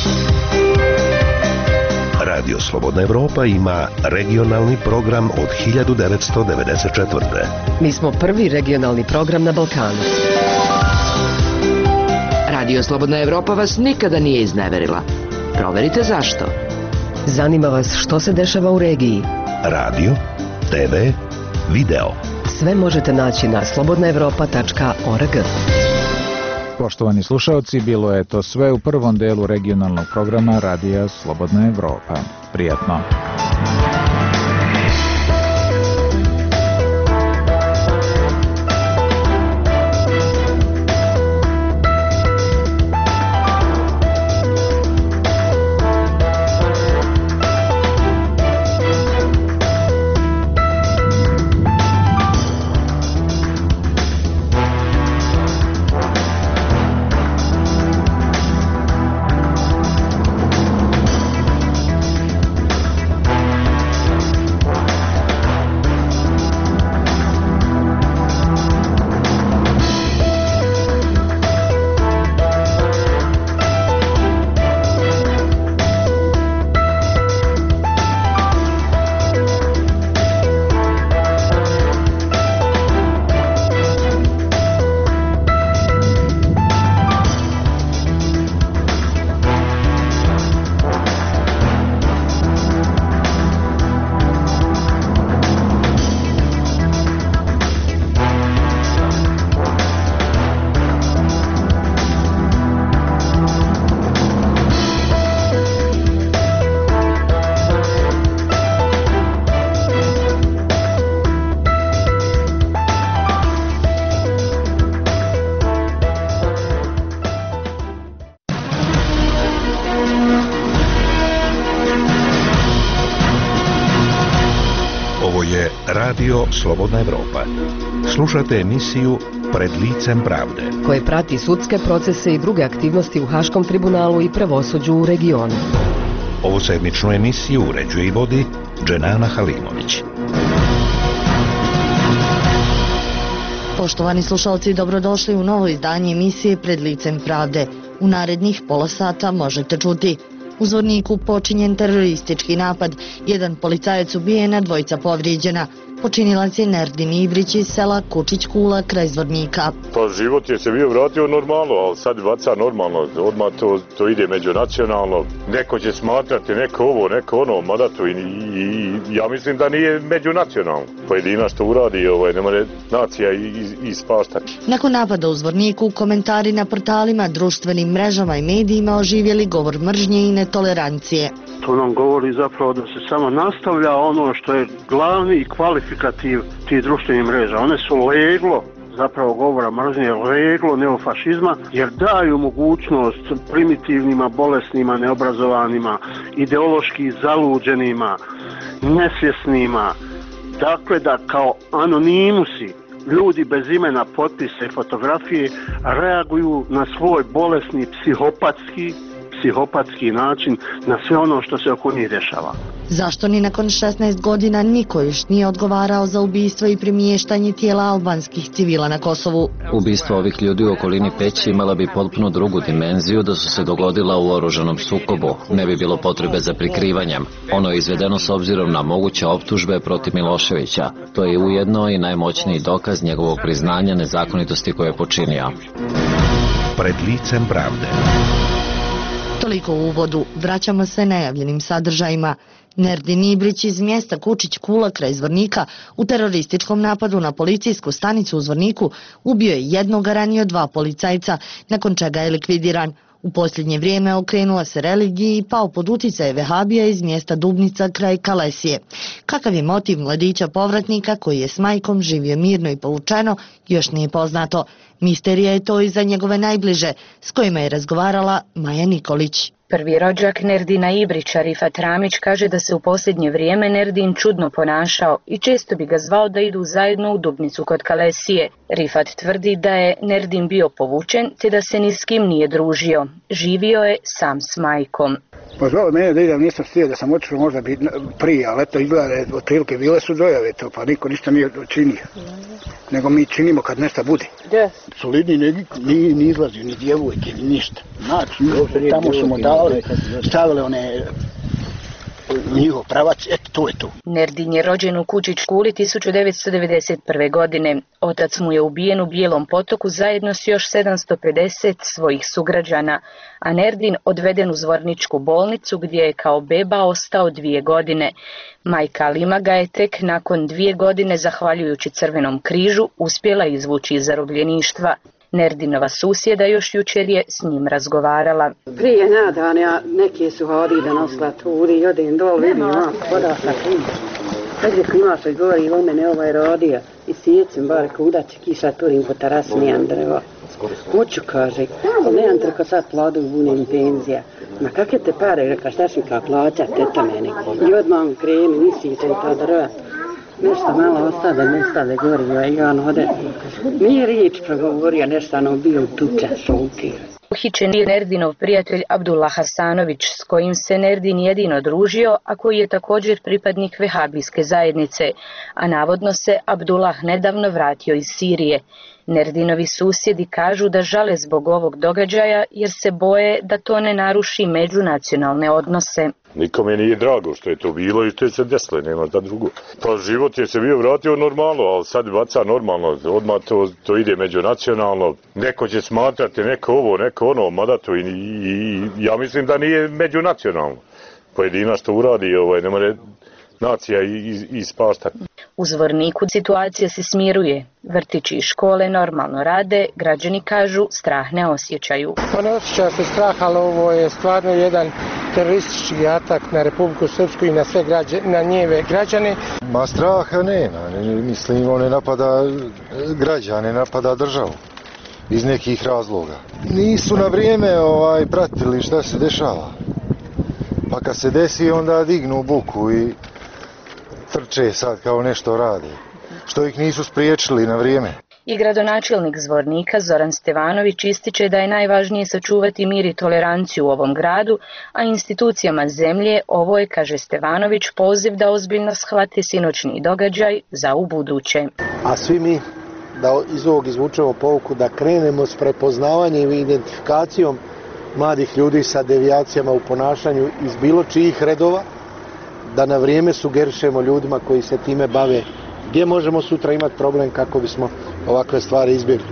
Radio Slobodna Evropa ima regionalni program od hiljadu devetsto devedeset četvrte. Mi smo prvi regionalni program na Balkanu. Radio Slobodna Evropa vas nikada nije izneverila. Proverite zašto. Zanima vas što se dešava u regiji. Radio, te ve, video. Sve možete naći na slobodna evropa tačka org. Poštovani slušalci, bilo je to sve u prvom delu regionalnog programa Radija Slobodna Evropa. Prijatno. Radio Slobodna Evropa. Slušate emisiju Pred licem pravde, koje prati sudske procese i druge aktivnosti u Haškom tribunalu i pravosuđu u regionu. Ovu sedmičnu emisiju uređuje i vodi Dženana Halimović. Poštovani slušalci, dobrodošli u novo izdanje emisije Pred licem pravde. U narednih pola sata možete čuti: u Zvorniku počinjen teroristički napad, jedan policajac ubijena, dvojica povrijeđena. Počinilac je Nerdin Ibrić iz sela Kučić Kula kraj Zvornika. Pa život je se bio vratio normalno, ali sad baca normalno, odmah to, to ide međunacionalno. Neko će smatrati, neko ovo, neko ono, mada to i, i, i ja mislim da nije međunacionalno. Pojedina što uradi, ovaj, ne more nacija ispaštati. Nakon napada u Zvorniku, komentari na portalima, društvenim mrežama i medijima oživjeli govor mržnje i netolerancije. To nam govori zapravo da se samo nastavlja ono što je glavni i kvalifikativ tih društvenih mreža. One su leglo zapravo govora mržnje, leglo neofašizma, jer daju mogućnost primitivnima, bolesnima, neobrazovanima, ideološki zaluđenima, nesvjesnima, dakle da kao anonimusi, ljudi bez imena, potpisa i fotografije reaguju na svoj bolesni psihopatski psihopatski način na sve ono što se oko njih dešava. Zašto ni nakon šesnaest godina niko još nije odgovarao za ubistvo i premještanje tijela albanskih civila na Kosovu? Ubistvo ovih ljudi u okolini Peći imala bi potpuno drugu dimenziju da su se dogodila u oružanom sukobu. Ne bi bilo potrebe za prikrivanjem. Ono je izvedeno s obzirom na moguće optužbe protiv Miloševića. To je ujedno i najmoćniji dokaz njegovog priznanja nezakonitosti koje je počinio. Pred licem pravde. Toliko u uvodu, vraćamo se najavljenim sadržajima. Nerdin Ibrić iz mjesta Kučić Kula kraj Zvornika u terorističkom napadu na policijsku stanicu u Zvorniku ubio je jednog, a ranio dva policajca, nakon čega je likvidiran. U posljednje vrijeme okrenula se religiji i pao pod utjecaj vehabija iz mjesta Dubnica kraj Kalesije. Kakav je motiv mladića povratnika koji je s majkom živio mirno i povučeno, još nije poznato. Misterija je to i za njegove najbliže, s kojima je razgovarala Maja Nikolić. Prvi rođak Nerdina Ibrića, Rifat Ramić, kaže da se u posljednje vrijeme Nerdin čudno ponašao i često bi ga zvao da idu zajedno u Dubnicu kod Kalesije. Rifat tvrdi da je Nerdin bio povučen te da se ni s kim nije družio. Živio je sam s majkom. Pozvao mene da idem, nisam stio da sam otišao možda bi prije, ali eto izgleda otprilike bile su dojave to, pa niko ništa nije činio. Nego mi činimo kad nešto bude. Da. Solidni ni, ni, ni izlazi, ni djevojke, ni ništa. Znači, tamo su mu dali, stavili one njihov pravac, eto, to je to. Nerdin je rođen u Kučić Kuli tisuću devetsto devedeset prve. godine. Otac mu je ubijen u Bijelom Potoku zajedno s još sedamsto pedeset svojih sugrađana, a Nerdin odveden u Zvorničku bolnicu gdje je kao beba ostao dvije godine. Majka Alima ga je tek nakon dvije godine, zahvaljujući Crvenom križu, uspjela izvući iz zarobljeništva. Nerdinova susjeda još jučer je s njim razgovarala. Prije nadanja neke su hodi da nosla turi i odem dol, vidim ovako, voda sa klima. Kada klima se govori, on mene ovaj rodio i sjecim bar kuda će kiša turim po terasi, nijem drvo. Hoću, kaže, ali nemam trko sad pladu u bunim penzija. Ma kakve te pare, reka, šta ću kao plaća, teta mene. I odmah kreni, nisi to ta drva. Nešto malo ostade, nestade goriva i on ode. Nije riječ progovorio, nešto ono bio tuča, šutio. Uhićen je Nerdinov prijatelj Abdullah Hasanović, s kojim se Nerdin jedino družio, a koji je također pripadnik vehabijske zajednice, a navodno se Abdullah nedavno vratio iz Sirije. Nerdinovi susjedi kažu da žale zbog ovog događaja jer se boje da to ne naruši međunacionalne odnose. Nikome nije drago što je to bilo i što je se desilo, nema da drugo. Pa život je se bio vratio normalno, ali sad baca normalno, odmah to, to ide međunacionalno. Neko će smatrati, neko ovo, neko ono, mada to i, i, i ja mislim da nije međunacionalno. Pojedina što uradi, ovaj, ne more nacija ispaštati. U Zvorniku situacija se smiruje. Vrtići i škole normalno rade, građani kažu strah ne osjećaju. Pa ne osjeća se strah, ali ovo je stvarno jedan teroristički atak na Republiku Srpsku i na sve građane, na njeve građane. Ma straha nema, mislim on ne napada građane, napada državu iz nekih razloga. Nisu na vrijeme ovaj, pratili šta se dešava. Pa kad se desi onda dignu buku i trče sad kao nešto rade, što ih nisu spriječili na vrijeme. I gradonačelnik Zvornika Zoran Stevanović ističe da je najvažnije sačuvati mir i toleranciju u ovom gradu, a institucijama zemlje ovo je, kaže Stevanović, poziv da ozbiljno shvate sinoćni događaj za ubuduće. A svi mi da iz ovog izvučemo pouku da krenemo s prepoznavanjem i identifikacijom mladih ljudi sa devijacijama u ponašanju iz bilo čijih redova, da na vrijeme sugerišemo ljudima koji se time bave gdje možemo sutra imati problem kako bismo ovakve stvari izbjegli.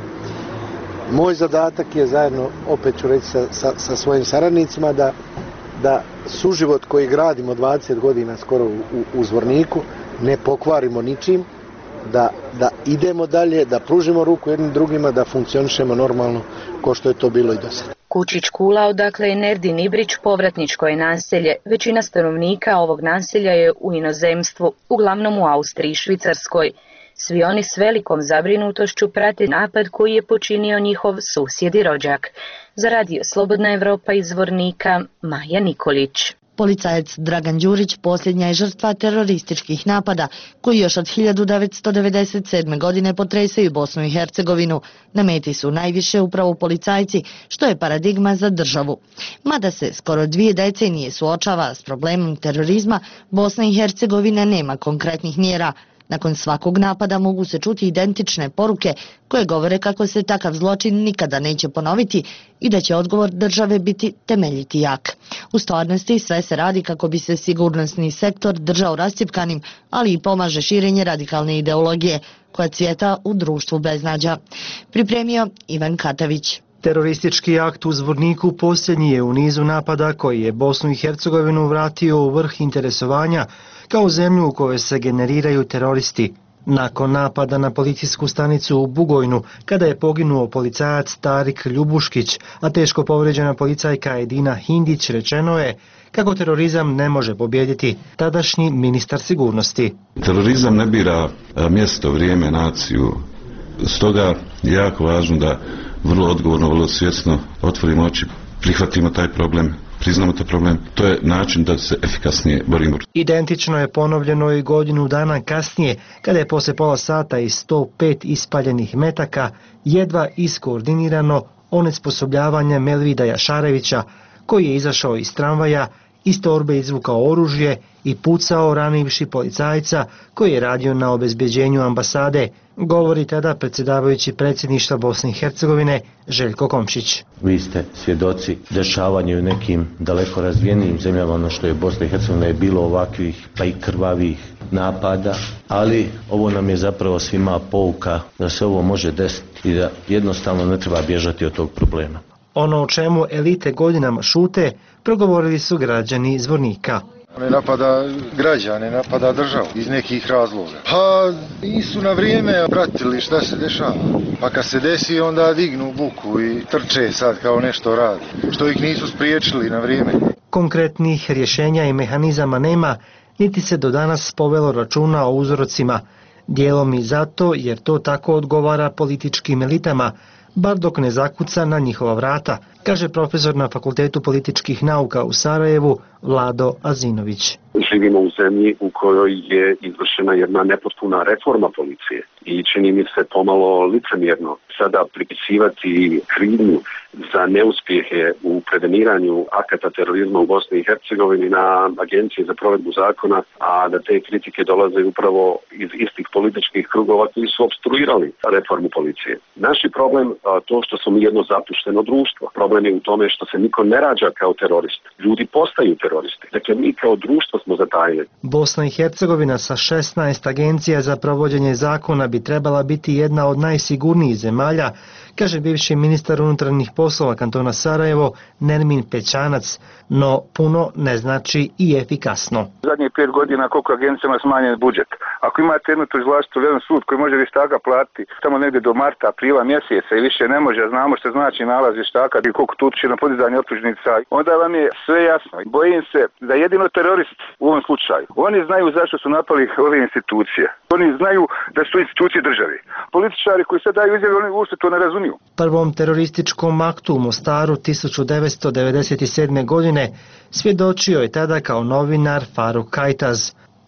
Moj zadatak je zajedno, opet ću reći sa, sa, sa svojim saradnicima, da, da suživot koji gradimo dvadeset godina skoro u, u, u Zvorniku ne pokvarimo ničim, da, da idemo dalje, da pružimo ruku jednim drugima, da funkcionišemo normalno kao što je to bilo i do sada. Kučić Kula, odakle je Nerdin Ibrić, povratničko je naselje. Većina stanovnika ovog naselja je u inozemstvu, uglavnom u Austriji i Švicarskoj. Svi oni s velikom zabrinutošću prate napad koji je počinio njihov susjed i rođak. Za radio Slobodna Evropa iz Zvornika, Maja Nikolić. Policajac Dragan Đurić posljednja je žrtva terorističkih napada koji još od hiljadu devetsto devedeset sedme. godine potresaju Bosnu i Hercegovinu. Na meti su najviše upravo policajci, što je paradigma za državu. Mada se skoro dvije decenije suočava s problemom terorizma, Bosna i Hercegovina nema konkretnih mjera. Nakon svakog napada mogu se čuti identične poruke koje govore kako se takav zločin nikada neće ponoviti i da će odgovor države biti temeljiti jak. U stvarnosti sve se radi kako bi se sigurnosni sektor držao rascjepkanim, ali i pomaže širenje radikalne ideologije koja cvjeta u društvu beznađa. Pripremio Ivan Katavić. Teroristički akt u Zvorniku posljednji je u nizu napada koji je Bosnu i Hercegovinu vratio u vrh interesovanja kao zemlju u kojoj se generiraju teroristi. Nakon napada na policijsku stanicu u Bugojnu, kada je poginuo policajac Tarik Ljubuškić, a teško povrijeđena policajka Edina Hindić, rečeno je kako terorizam ne može pobijediti tadašnji ministar sigurnosti. Terorizam ne bira mjesto, vrijeme, naciju. Stoga je jako važno da vrlo odgovorno, vrlo svjesno otvorimo oči, prihvatimo taj problem, priznamo taj problem. To je način da se efikasnije borimo. Identično je ponovljeno i godinu dana kasnije, kada je poslije pola sata i sto pet ispaljenih metaka jedva iskoordinirano onesposobljavanje Melvida Jašarevića, koji je izašao iz tramvaja, iz torbe izvukao oružje i pucao ranivši policajca koji je radio na obezbeđenju ambasade, govori tada predsjedavajući predsjedništva Bosne i Hercegovine Željko Komšić. Vi ste svjedoci dešavanja u nekim daleko razvijenijim zemljama, ono što je Bosna i Hercegovina, je bilo ovakvih pa i krvavih napada, ali ovo nam je zapravo svima pouka da se ovo može desiti i da jednostavno ne treba bježati od tog problema. Ono o čemu elite godinama šute, progovorili su građani Zvornika. Ne napada građane, napada državu iz nekih razloga. Pa nisu na vrijeme pratili šta se dešava. Pa kad se desi onda dignu buku i trče sad kao nešto radi, što ih nisu spriječili na vrijeme. Konkretnih rješenja i mehanizama nema, niti se do danas povelo računa o uzrocima. Dijelom i zato jer to tako odgovara političkim elitama, bar dok ne zakuca na njihova vrata, kaže profesor na Fakultetu političkih nauka u Sarajevu Vlado Azinović. Živimo u zemlji u kojoj je izvršena jedna nepotpuna reforma policije i čini mi se pomalo licemjerno sada pripisivati krivnju za neuspjehe u preveniranju akata terorizma u Bosni i Hercegovini na Agenciji za provedbu zakona, a da te kritike dolaze upravo iz istih političkih krugova koji su obstruirali reformu policije. Naš je problem to što smo mi jedno zapušteno društvo. Problem je u tome što se niko ne rađa kao terorist. Ljudi postaju teroristi. Dakle, mi kao društvo smo zatajili. Bosna i Hercegovina sa šesnaest agencija za provođenje zakona bi trebala biti jedna od najsigurnijih zemalja, kaže bivši ministar unutarnjih poslova kantona Sarajevo Nermin Pećanac, no puno ne znači i efikasno. Zadnjih pet godina koliko agencijama smanjen budžet. Ako imate jednu tužilaštvo, jedan sud koji može vještaka platiti tamo negdje do marta, aprila mjeseca i više ne može, znamo što znači nalaz vještaka i koliko tu utiče na podizanje optužnica, onda vam je sve jasno. Bojim se da jedino terorist u ovom slučaju, oni znaju zašto su napali ove institucije. Oni znaju da su institucije države. Političari koji sad daju izjave, oni uopšte to ne razumiju. Prvom terorističkom aktu u Mostaru tisuću devetsto devedeset sedme. godine svjedočio je tada kao novinar Faruk Kajtaz.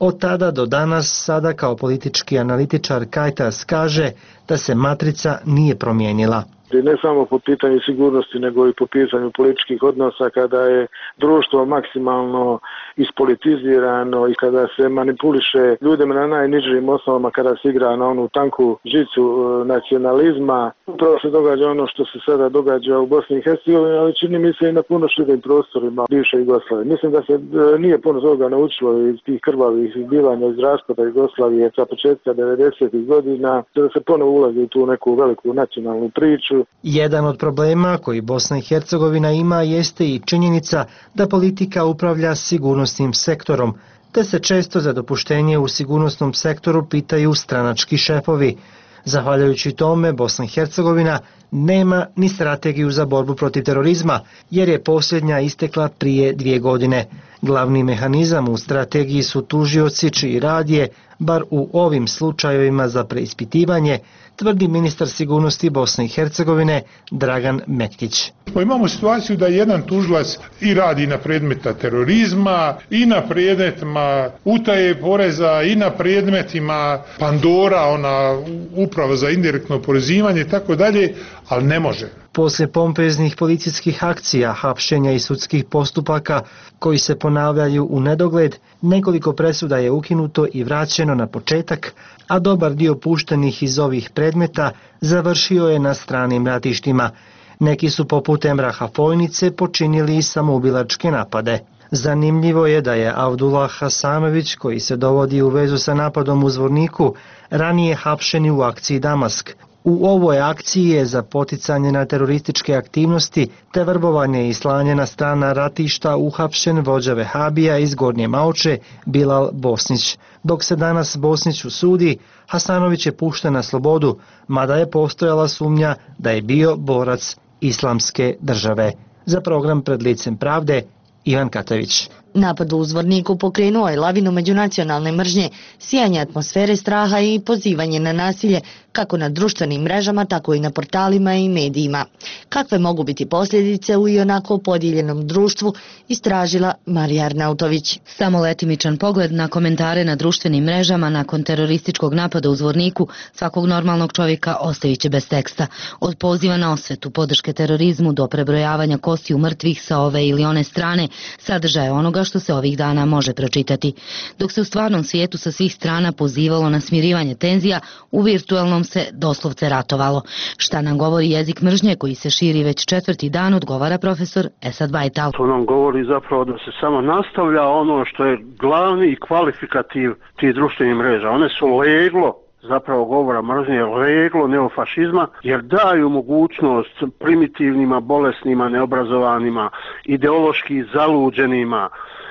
Od tada do danas, sada kao politički analitičar Kajtas kaže da se matrica nije promijenila. Ne samo po pitanju sigurnosti, nego i po pitanju političkih odnosa, kada je društvo maksimalno ispolitizirano i kada se manipuliše ljudima na najnižim osnovama, kada se igra na onu tanku žicu nacionalizma. Upravo se događa ono što se sada događa u Bosni i Hercegovini, ali čini mi se i na puno širim prostorima bivše Jugoslavije. Mislim da se nije puno toga naučilo iz tih krvavih izbivanja iz raspada Jugoslavije sa početka devedesetih godina, da se ponovo ulazi u tu neku veliku nacionalnu priču. Jedan od problema koji Bosna i Hercegovina ima jeste i činjenica da politika upravlja sigurnosnim sektorom, te se često za dopuštenje u sigurnosnom sektoru pitaju stranački šefovi. Zahvaljujući tome, Bosna i Hercegovina nema ni strategiju za borbu protiv terorizma, jer je posljednja istekla prije dvije godine. Glavni mehanizam u strategiji su tužioci čiji rad je, bar u ovim slučajevima za preispitivanje, tvrdi ministar sigurnosti Bosne i Hercegovine Dragan Mektić. Imamo situaciju da jedan tužilac i radi na predmeta terorizma, i na predmetima utaje poreza, i na predmetima Pandora, ona uprava za indirektno oporezivanje i tako dalje, ali ne može. Poslije pompeznih policijskih akcija, hapšenja i sudskih postupaka koji se ponavljaju u nedogled, nekoliko presuda je ukinuto i vraćeno na početak, a dobar dio puštenih iz ovih predmeta završio je na stranim ratištima. Neki su poput Emraha Fojnice počinili i samoubilačke napade. Zanimljivo je da je Avdullah Hasanović, koji se dovodi u vezu sa napadom u Zvorniku, ranije hapšen u akciji Damask. U ovoj akciji je za poticanje na terorističke aktivnosti te vrbovanje i slanje na strana ratišta uhapšen vođa Vehabija iz Gornje Maoče Bilal Bosnić. Dok se danas Bosniću sudi, Hasanović je pušten na slobodu, mada je postojala sumnja da je bio borac Islamske države. Za program Pred licem pravde, Ivan Katavić. Napad u Zvorniku pokrenuo je lavinu međunacionalne mržnje, sijanje atmosfere straha i pozivanje na nasilje kako na društvenim mrežama, tako i na portalima i medijima. Kakve mogu biti posljedice u ionako podijeljenom društvu, istražila Marija Arnautović. Samo letimičan pogled na komentare na društvenim mrežama nakon terorističkog napada u Zvorniku svakog normalnog čovjeka ostavit će bez teksta. Od poziva na osvetu, podrške terorizmu do prebrojavanja kostiju mrtvih sa ove ili one strane, sadržaje onoga što se ovih dana može pročitati. Dok se u stvarnom svijetu sa svih strana pozivalo na smirivanje tenzija, u virtualnom se doslovce ratovalo. Šta nam govori jezik mržnje koji se širi već četvrti dan, odgovara profesor Esad Bajtal. To nam govori zapravo da se samo nastavlja ono što je glavni i kvalifikativ tih društvenih mreža. One su leglo zapravo govora mržnje, leglo neofašizma, jer daju mogućnost primitivnima, bolesnima, neobrazovanima, ideološki zaluđenima,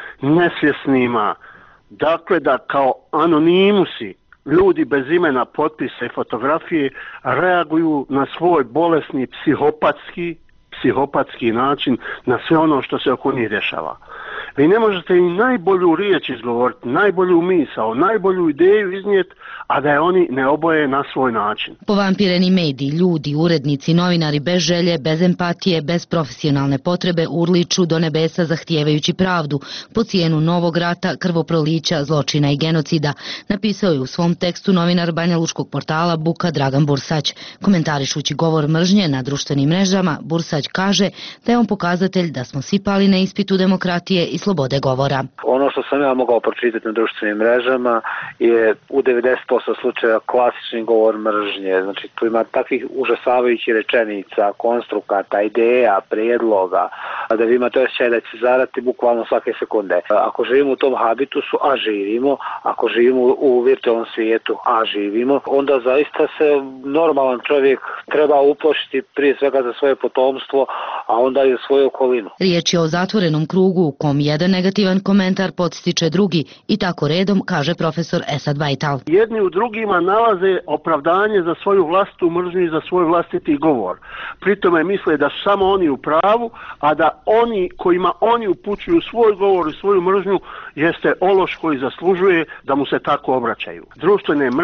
nesvjesnima, dakle da kao anonimusi, ljudi bez imena, potpisa i fotografije reaguju na svoj bolesni psihopatski, psihopatski način na sve ono što se oko njih dešava. Vi ne možete i najbolju riječ izgovoriti, najbolju misao, najbolju ideju iznijeti, a da je oni ne oboje na svoj način. Povampireni mediji, ljudi, urednici, novinari bez želje, bez empatije, bez profesionalne potrebe urliču do nebesa zahtijevajući pravdu po cijenu novog rata, krvoprolića, zločina i genocida, napisao je u svom tekstu novinar banjalučkog portala Buka Dragan Bursać. Komentarišući govor mržnje na društvenim mrežama, Bursać kaže da je on pokazatelj da smo svi pali na ispitu demokratije i slobode govora. Ono što sam ja mogao pročitati na društvenim mrežama je u devedeset posto slučajeva klasični govor mržnje. Znači tu ima takvih užasavajućih rečenica, konstrukata, ideja, prijedloga, da vi imate osjećaj da će zarati bukvalno svake sekunde. Ako živimo u tom habitusu, a živimo, ako živimo u virtualnom svijetu, a živimo, onda zaista se normalan čovjek treba uplašiti prije svega za svoje potomstvo, a onda i za svoju okolinu. Riječ je o zatvorenom krugu u kom jedan negativan komentar podstiče drugi i tako redom, kaže profesor Esad Bajtal. Jedni u drugima nalaze opravdanje za svoju vlastitu mržnju i za svoj vlastiti govor. Pritome misle da su samo oni u pravu, a da oni kojima oni upućuju svoj govor i svoju mržnju jeste ološ koji zaslužuje da mu se tako obraćaju. Društvene mreže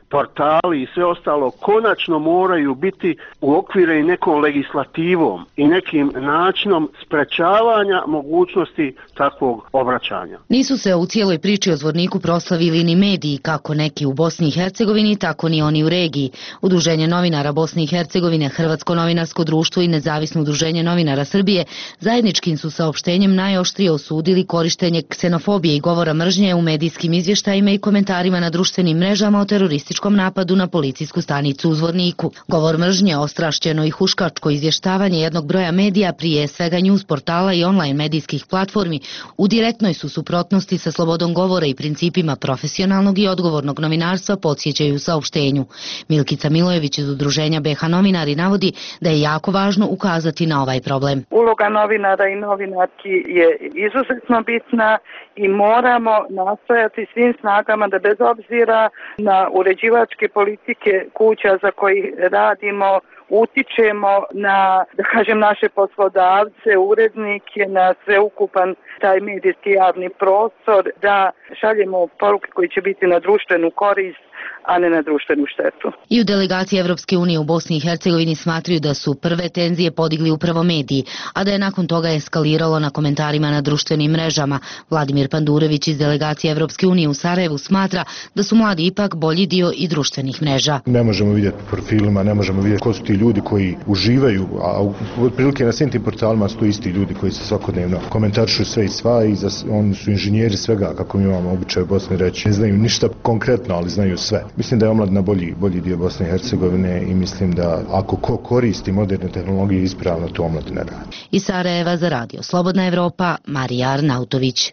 portali i sve ostalo konačno moraju biti uokvireni nekom legislativom i nekim načinom sprečavanja mogućnosti takvog obraćanja. Nisu se u cijeloj priči o Zvorniku proslavili ni mediji, kako neki u Bosni i Hercegovini, tako ni oni u regiji. Udruženje novinara Bosne i Hercegovine, Hrvatsko novinarsko društvo i Nezavisno udruženje novinara Srbije zajedničkim su saopštenjem najoštrije osudili korištenje ksenofobije i govora mržnje u medijskim izvještajima i komentarima na društvenim mrežama o terorističkom napadu na policijsku stanicu u Zvorniku. Govor mržnje, ostrašćeno i huškačko izvještavanje jednog broja medija, prije svega news portala i online medijskih platformi, u direktnoj su suprotnosti sa slobodom govora i principima profesionalnog i odgovornog novinarstva, podsjećaju u saopštenju. Milkica Milojević iz udruženja B H Novinari navodi da je jako važno ukazati na ovaj problem. Uloga novinara i novinarki je izuzetno bitna i moramo nastojati svim snagama da bez obzira na uređivačke politike kuća za koji radimo, utičemo na, da kažem, naše poslodavce, urednike, na sveukupan taj medijski javni prostor, da šaljemo poruke koji će biti na društvenu korist, a ne na društvenu štetu. I u delegaciji Evropske unije u Bosni i Hercegovini smatraju da su prve tenzije podigli upravo mediji, a da je nakon toga eskaliralo na komentarima na društvenim mrežama. Vladimir Pandurević iz delegacije Evropske unije u Sarajevu smatra da su mladi ipak bolji dio i društvenih mreža. Ne možemo vidjeti po profilima, ne možemo vidjeti ko su ti ljudi koji uživaju, a otprilike na svim tim portalima su to isti ljudi koji se svakodnevno komentarišu sve i sva i za, oni su inženjeri svega, kako mi imamo običaj u Bosni reći. Ne znaju ništa konkretno, ali znaju sve. Mislim da je omladina bolji, bolji dio Bosne i Hercegovine i mislim da ako ko koristi moderne tehnologije ispravno, to omladina radi. Iz Sarajeva za radio Slobodna Evropa, Marija Arnautović.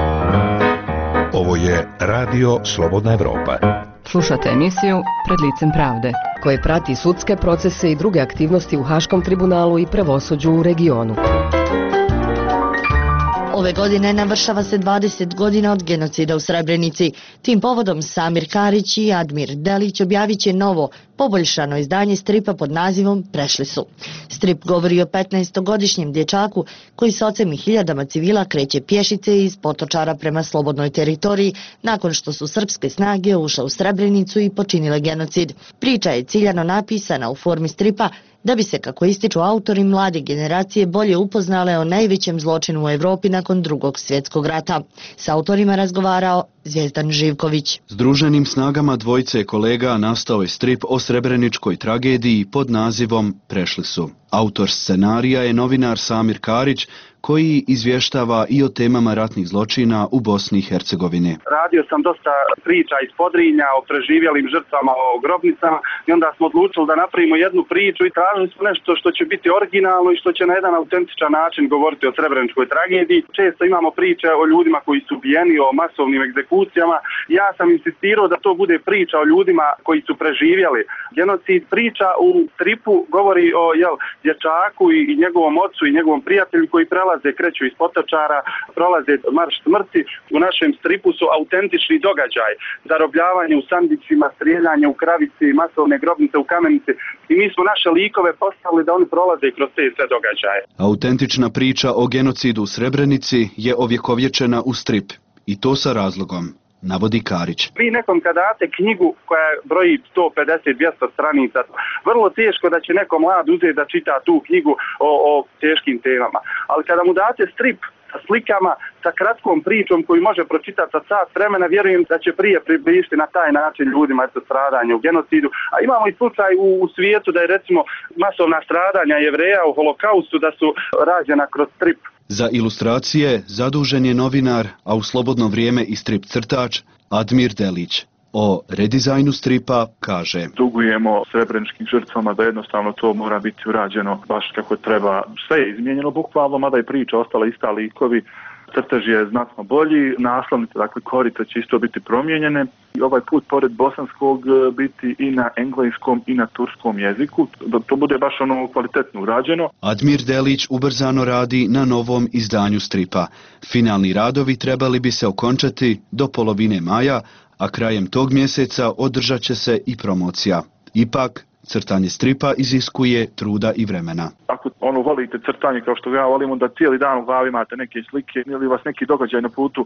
Ovo je radio Slobodna Evropa. Slušate emisiju Pred licem pravde, koje prati sudske procese i druge aktivnosti u Haškom tribunalu i pravosuđu u regionu. Ove godine navršava se dvadeset godina od genocida u Srebrenici. Tim povodom Samir Karić i Admir Delić objavit će novo, poboljšano izdanje stripa pod nazivom Prešli su. Strip govori o petnaestogodišnjem dječaku koji s ocem i hiljadama civila kreće pješice iz Potočara prema slobodnoj teritoriji nakon što su srpske snage ušle u Srebrenicu i počinile genocid. Priča je ciljano napisana u formi stripa da bi se, kako ističu autori, mlade generacije bolje upoznale o najvećem zločinu u Evropi nakon drugog svjetskog rata. S autorima razgovarao Zvijezdan Živković. Združenim snagama dvojice kolega nastao je strip o srebreničkoj tragediji pod nazivom Prešli su. Autor scenarija je novinar Samir Karić, koji izvještava i o temama ratnih zločina u Bosni i Hercegovini. Radio sam dosta priča iz Podrinja o preživjelim žrtvama, o grobnicama i onda smo odlučili da napravimo jednu priču i tražili smo nešto što će biti originalno i što će na jedan autentičan način govoriti o srebreničkoj tragediji. Često imamo priče o ljudima koji su ubijeni, o masovnim egzekucijama. Ja sam insistirao da to bude priča o ljudima koji su preživjeli genocid. Priča u stripu govori o jel, dječaku i, i njegovom ocu i njegovom prijatelju koji prelaze, kreću iz Potočara, prolaze marš smrti. U našem stripu su autentični događaj, zarobljavanje u sandicima, strijeljanje u kravici, masovne grobnice u kamenici i mi smo naše likove postavili da oni prolaze kroz te sve događaje. Autentična priča o genocidu u Srebrenici je ovjekovječena u strip i to sa razlogom, navodi Karić. Vi nekom kad date knjigu koja broji sto pedeset do dvjesto stranica, vrlo teško da će neko mlad uzeti da čita tu knjigu o, o teškim temama. Ali kada mu date strip sa slikama, sa kratkom pričom koju može pročitati za sat vremena, vjerujem da će prije približiti na taj način ljudima eto stradanje u genocidu. A imamo i slučaj u, u svijetu da je recimo masovna stradanja Jevreja u holokaustu da su rađena kroz strip. Za ilustracije zadužen je novinar, a u slobodno vrijeme i strip crtač Admir Delić. O redizajnu stripa kaže: Dugujemo srebreničkim žrtvama da jednostavno to mora biti urađeno baš kako treba. Sve je izmijenjeno bukvalno, mada je priča ostala ista, likovi, crtež je znatno bolji, naslovnice, dakle korice će isto biti promijenjene. I ovaj put pored bosanskog biti i na engleskom i na turskom jeziku, da to bude baš ono kvalitetno urađeno. Admir Delić ubrzano radi na novom izdanju stripa. Finalni radovi trebali bi se okončati do polovine maja, a krajem tog mjeseca održat će se i promocija. Ipak, crtanje stripa iziskuje truda i vremena. Ako ono volite crtanje kao što ja volim, onda cijeli dan u glavi imate neke slike ili vas neki događaj na putu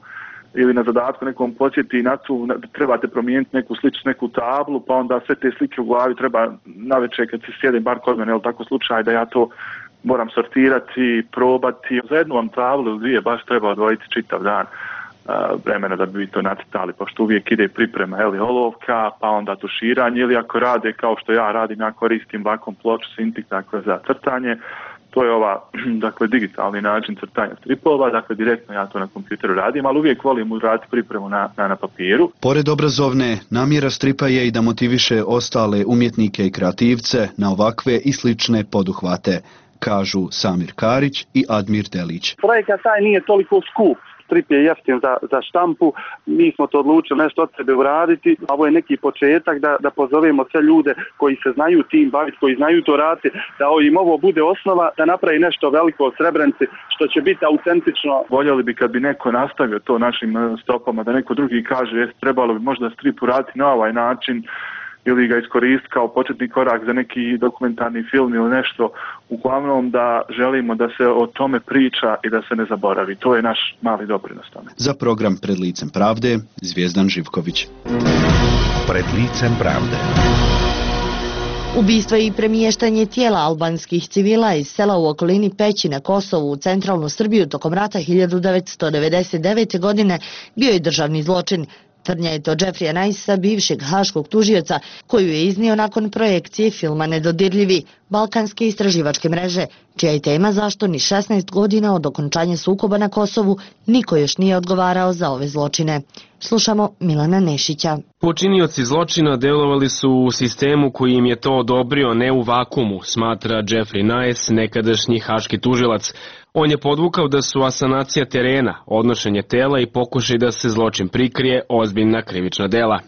ili na zadatku nekom podsjeti na tu, trebate promijeniti neku sliču, neku tablu, pa onda sve te slike u glavi treba navečer kad se sjedim, bar kod mene, je li tako slučaj da ja to moram sortirati, probati. Za jednu vam tablu ili dvije baš treba odvojiti čitav dan vremena da bi to nacrtali, pošto uvijek ide priprema ili olovka, pa onda tuširanje, ili ako rade kao što ja radim, ja koristim lakom ploču Cintiq, dakle za crtanje. To je ova, dakle, digitalni način crtanja stripova, dakle, direktno ja to na kompjuteru radim, ali uvijek volim uraditi pripremu na, na, na papiru. Pored obrazovne, namjera stripa je i da motiviše ostale umjetnike i kreativce na ovakve i slične poduhvate, kažu Samir Karić i Admir Delić. Projekat taj nije toliko skup. Strip je jeftin za, za štampu, mi smo to odlučili nešto od sebe uraditi, a ovo je neki početak da, da pozovemo sve ljude koji se znaju tim baviti, koji znaju to raditi, da im ovo bude osnova da napravi nešto veliko od Srebrenice, što će biti autentično. Voljeli bi kad bi neko nastavio to našim stopama, da neko drugi kaže, jest, trebalo bi možda strip uraditi na ovaj način, ili ga iskoristiti kao početni korak za neki dokumentarni film ili nešto, uglavnom da želimo da se o tome priča i da se ne zaboravi. To je naš mali doprinos tome. Za program Pred licem pravde, Zvijezdan Živković. Pred licem pravde. Ubistvo i premještanje tijela albanskih civila iz sela u okolini Peći na Kosovu u centralnu Srbiju tokom rata hiljadu devetsto devedeset devete. godine bio je državni zločin. Tvrdnja je to Jeffreya Nicea, bivšeg haškog tužioca, koju je iznio nakon projekcije filma Nedodirljivi, balkanske istraživačke mreže, čija je tema zašto ni šesnaest godina od okončanja sukoba na Kosovu niko još nije odgovarao za ove zločine. Slušamo Milana Nešića. Počinioci zločina delovali su u sistemu koji im je to odobrio, ne u vakumu, smatra Jeffrey Nice, nekadašnji haški tužilac. On je podvukao da su asanacija terena, odnošenje tela i pokušaj da se zločin prikrije ozbiljna krivična dela.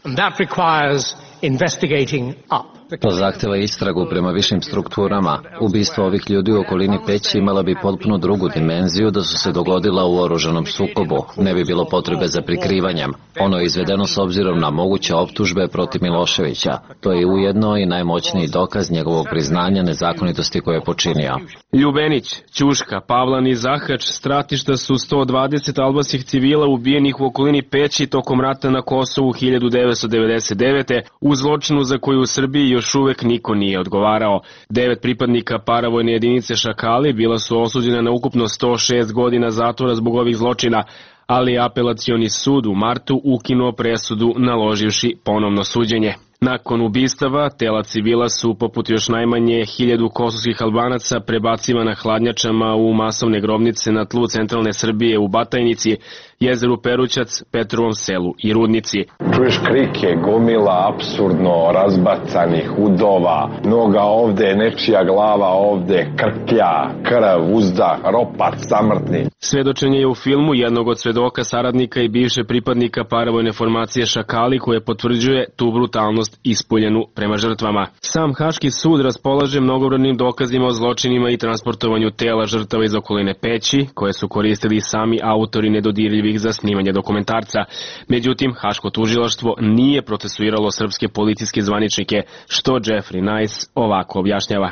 To zahtjeva istragu prema višim strukturama. Ubistvo ovih ljudi u okolini Peći imala bi potpuno drugu dimenziju da su se dogodila u oružanom sukobu. Ne bi bilo potrebe za prikrivanjem. Ono je izvedeno s obzirom na moguće optužbe protiv Miloševića. To je ujedno i najmoćniji dokaz njegovog priznanja nezakonitosti koje je počinio. Ljubenić, Ćuška, Pavlan i Zahač stratišta su sto dvadeset albanskih civila ubijenih u okolini Peći tokom rata na Kosovu hiljadu devetsto devedeset devete. u zločinu za koju u Srbiji još uvek niko nije odgovarao. Devet pripadnika paravojne jedinice Šakali bila su osuđena na ukupno sto šest godina zatvora zbog ovih zločina, ali apelacioni sud u martu ukinuo presudu naloživši ponovno suđenje. Nakon ubistava, tela civila su, poput još najmanje hiljadu kosovskih Albanaca, prebacivana hladnjačama u masovne grobnice na tlu centralne Srbije u Batajnici, jezeru Perućac, Petrovom selu i Rudnici. Čuješ krike, gomila, apsurdno razbacanih udova, noga ovde, nečija glava ovde, krklja, krv, uzdah, ropat, samrtni. Svedočenje je u filmu jednog od svedoka, saradnika i bivše pripadnika paravojne formacije Šakali, koje potvrđuje tu brutalnost ispoljenu prema žrtvama. Sam Haški sud raspolaže mnogobrojnim dokazima o zločinima i transportovanju tela žrtava iz okoline Peći, koje su koristili sami autori Nedodirljivih za snimanje dokumentarca. Međutim, Haško tužilaštvo nije procesuiralo srpske policijske zvaničnike, što Jeffrey Nice ovako objašnjava.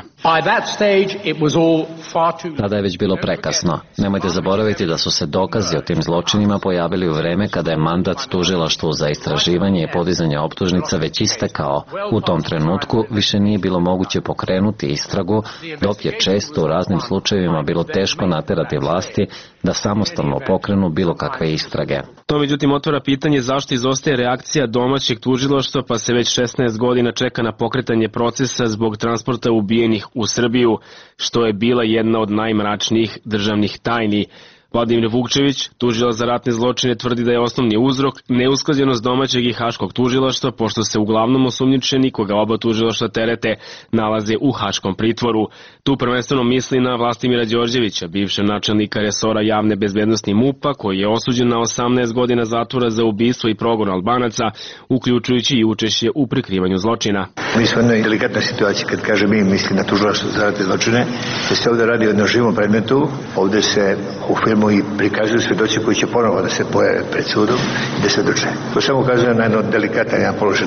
Tada je već bilo prekasno. Nemojte zaboraviti da su se dokazi o tim zločinima pojavili u vreme kada je mandat tužilaštvu za istraživanje i podizanje optužnica već istekao. U tom trenutku više nije bilo moguće pokrenuti istragu, dok je često u raznim slučajevima bilo teško naterati vlasti da samostalno pokrenu bilo kakve istrage. To međutim otvara pitanje zašto izostaje reakcija domaćeg tužilaštva, pa se već šesnaest godina čeka na pokretanje procesa zbog transporta ubijenih u Srbiju, što je bila jedna od najmračnijih državnih tajni. Vladimir Vukčević, tužilac za ratne zločine, tvrdi da je osnovni uzrok neusklađenost domaćeg i haškog tužilaštva, pošto se uglavnom osumnjičeni, koga oba tužilaštva terete, nalaze u haškom pritvoru. Tu prvenstveno misli na Vlastimira Đorđevića, bivšeg načelnika resora javne bezbednosti MUP-a, koji je osuđen na osamnaest godina zatvora za ubistvo i progon Albanaca, uključujući i učešće u prikrivanju zločina. Mi smo u jednoj delikatnoj situaciji, kad kaže mi misli na tužilaštvo za ratne zločine, da se ovdje radi o jednom živom predmetu, ovdje se u filmu i prikazuju svedoci koji će ponovo da se pojave pred sudom i da svedoče. To samo ukazuje na jedno delikatan jedan položaj naš.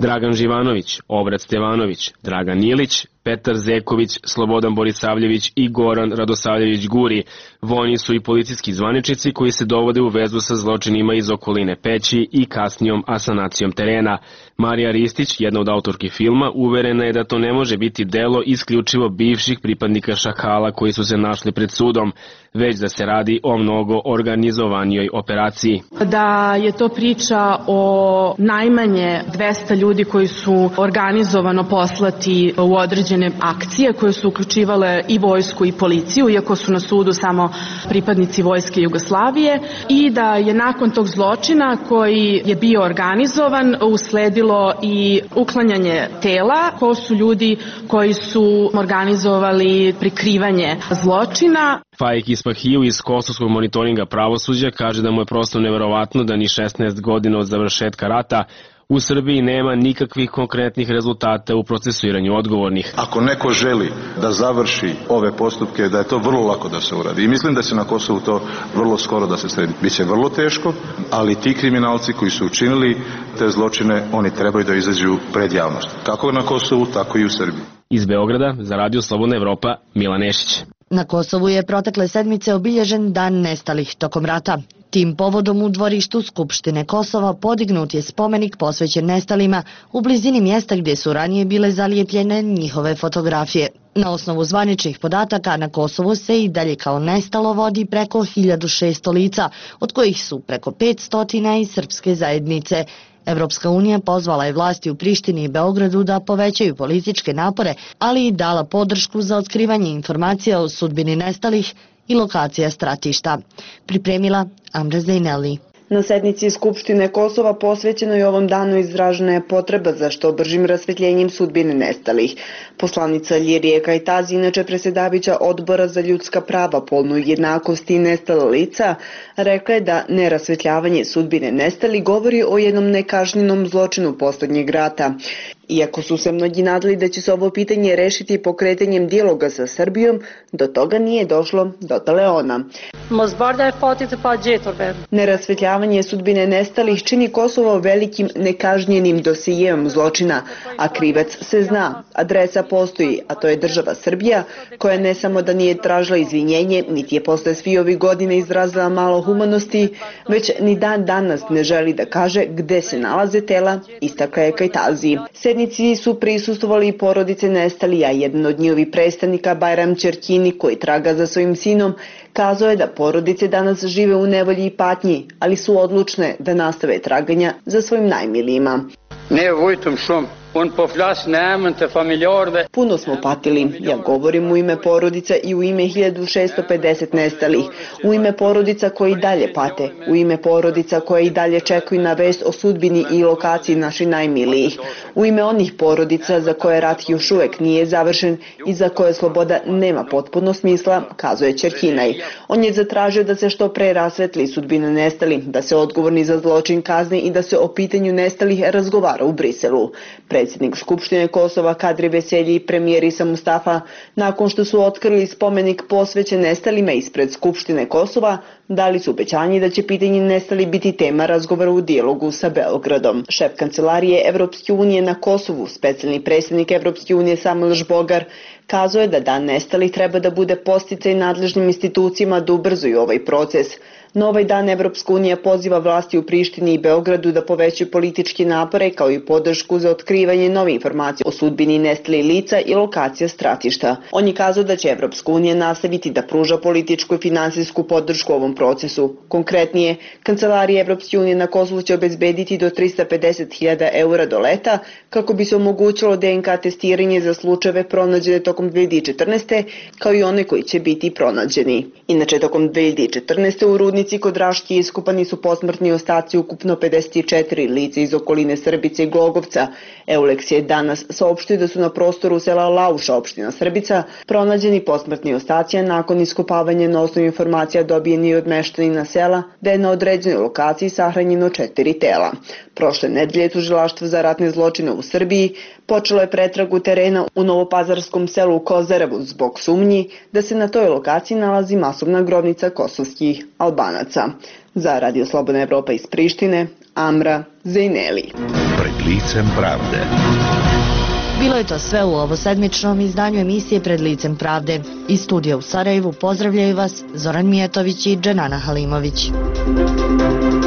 Dragan Živanović, Obrat Stevanović, Dragan Ilić, Petar Zeković, Slobodan Borisavljević i Goran Radosavljević Guri. Vojni su i policijski zvaničnici koji se dovode u vezu sa zločinima iz okoline Peći i kasnijom asanacijom terena. Marija Ristić, jedna od autorki filma, uverena je da to ne može biti delo isključivo bivših pripadnika Šakala koji su se našli pred sudom, već da se radi o mnogo organizovanijoj operaciji. Da je to priča o najmanje dvesta ljudi koji su organizovano poslati u određene akcije koje su uključivale i vojsku i policiju, iako su na sudu samo pripadnici vojske Jugoslavije, i da je nakon tog zločina koji je bio organizovan usledilo i uklanjanje tela. Ko su ljudi koji su organizovali prikrivanje zločina. Faik Ispahiju iz Kosovskog monitoringa pravosuđa kaže da mu je prosto neverovatno da ni šesnaest godina od završetka rata u Srbiji nema nikakvih konkretnih rezultata u procesuiranju odgovornih. Ako neko želi da završi ove postupke, da je to vrlo lako da se uradi. I mislim da se na Kosovu to vrlo skoro da se sredi. Biće vrlo teško, ali ti kriminalci koji su učinili te zločine, oni trebaju da izađu pred javnost. Kako na Kosovu, tako i u Srbiji. Iz Beograda za Radio Slobodna Evropa, Milan Nešić. Na Kosovu je protekle sedmice obilježen Dan nestalih tokom rata. Tim povodom u dvorištu Skupštine Kosova podignut je spomenik posvećen nestalima u blizini mjesta gdje su ranije bile zalijepljene njihove fotografije. Na osnovu zvaničnih podataka na Kosovu se i dalje kao nestalo vodi preko hiljadu šesto lica, od kojih su preko petsto iz srpske zajednice. Evropska unija pozvala je vlasti u Prištini i Beogradu da povećaju političke napore, ali i dala podršku za otkrivanje informacija o sudbini nestalih i lokacija stratišta. Pripremila Amra Zejneli. Na sednici Skupštine Kosova posvećenoj ovom danu izražena je potreba za što bržim rasvetljenjem sudbine nestalih. Poslanica Ljirije Kajtazi, inače predsjedavajuća Odbora za ljudska prava, polnu jednakost i nestala lica, rekla je da nerasvetljavanje sudbine nestalih govori o jednom nekažnjenom zločinu posljednjeg rata. Iako su se mnogi nadali da će se ovo pitanje rešiti pokretanjem dijaloga sa Srbijom, do toga nije došlo dotale ona. Nerasvetljavanje sudbine nestalih čini Kosovo velikim nekažnjenim dosijeom zločina, a krivac se zna, adresa postoji, a to je država Srbija, koja ne samo da nije tražila izvinjenje, niti je posle svi ovih godina izrazila malo humanosti, već ni dan danas ne želi da kaže gde se nalaze tela, istakla je Kajtazi. Sednici su prisustvovali i porodice nestalih, a jedan od njihovih predstavnika, Bajram Čerkini, koji traga za svojim sinom, kazao je da porodice danas žive u nevolji i patnji, ali su odlučne da nastave traganja za svojim najmilijima. Ne vojtom šom. Puno smo patili. Ja govorim u ime porodica i u ime hiljadu šesto pedeset nestalih, u ime porodica koji dalje pate, u ime porodica koje i dalje čekaju na vest o sudbini i lokaciji naših najmilijih, u ime onih porodica za koje rat još uvek nije završen i za koje sloboda nema potpuno smisla, kazuje Čerkinaj. On je zatražio da se što pre rasvetli sudbina nestalih, da se odgovorni za zločin kazne i da se o pitanju nestalih razgovara u Briselu. Predsjednik Skupštine Kosova Kadri Veselji i premijer Isa Mustafa, nakon što su otkrili spomenik posvećen nestalima ispred Skupštine Kosova, dali su obećanje da će pitanje nestali biti tema razgovora u dijalogu sa Beogradom. Šef kancelarije Evropske unije na Kosovu, specijalni predsjednik Evropske unije Samuel Žbogar, kazao je da Dan nestalih treba da bude podsticaj nadležnim institucijama da ubrzuju ovaj proces. Na ovaj dan Evropska unija poziva vlasti u Prištini i Beogradu da povećaju političke napore kao i podršku za otkrivanje nove informacije o sudbini nestalih lica i lokacija stratišta. On je kazao da će Evropska unija nastaviti da pruža političku i finansijsku podršku ovom procesu. Konkretnije, Kancelarija Evropske unije na Kosovu će obezbediti do trista pedeset hiljada eura do leta kako bi se omogućilo D N K testiranje za slučajeve pronađene tokom dve hiljade četrnaeste kao i one koji će biti pronađeni. Inače, tokom dve hiljade četrnaeste u rudnici kod Raške iskopani su posmrtni ostaci ukupno pedeset četiri lica iz okoline Srbice i Glogovca. Euleks je danas saopštio da su na prostoru sela Lauša, opština Srbica, pronađeni posmrtni ostaci, a nakon iskopavanja na osnovu informacija dobijeni od meštanina sela da je na određenoj lokaciji sahranjeno četiri tela. Prošle nedelje Tužilaštvo za ratne zločine u Srbiji počelo je pretragu terena u novopazarskom selu Kozarevu zbog sumnji da se na toj lokaciji nalazi masovna grobnica kosovskih Albanaca. Za Radio Slobodna Evropa iz Prištine, Amra Zejneli. licem pravde. Bilo je to sve u ovosedmičnom izdanju emisije Pred licem pravde. Iz studija u Sarajevu pozdravljaju vas Zoran Mijetović i Dženana Halimović.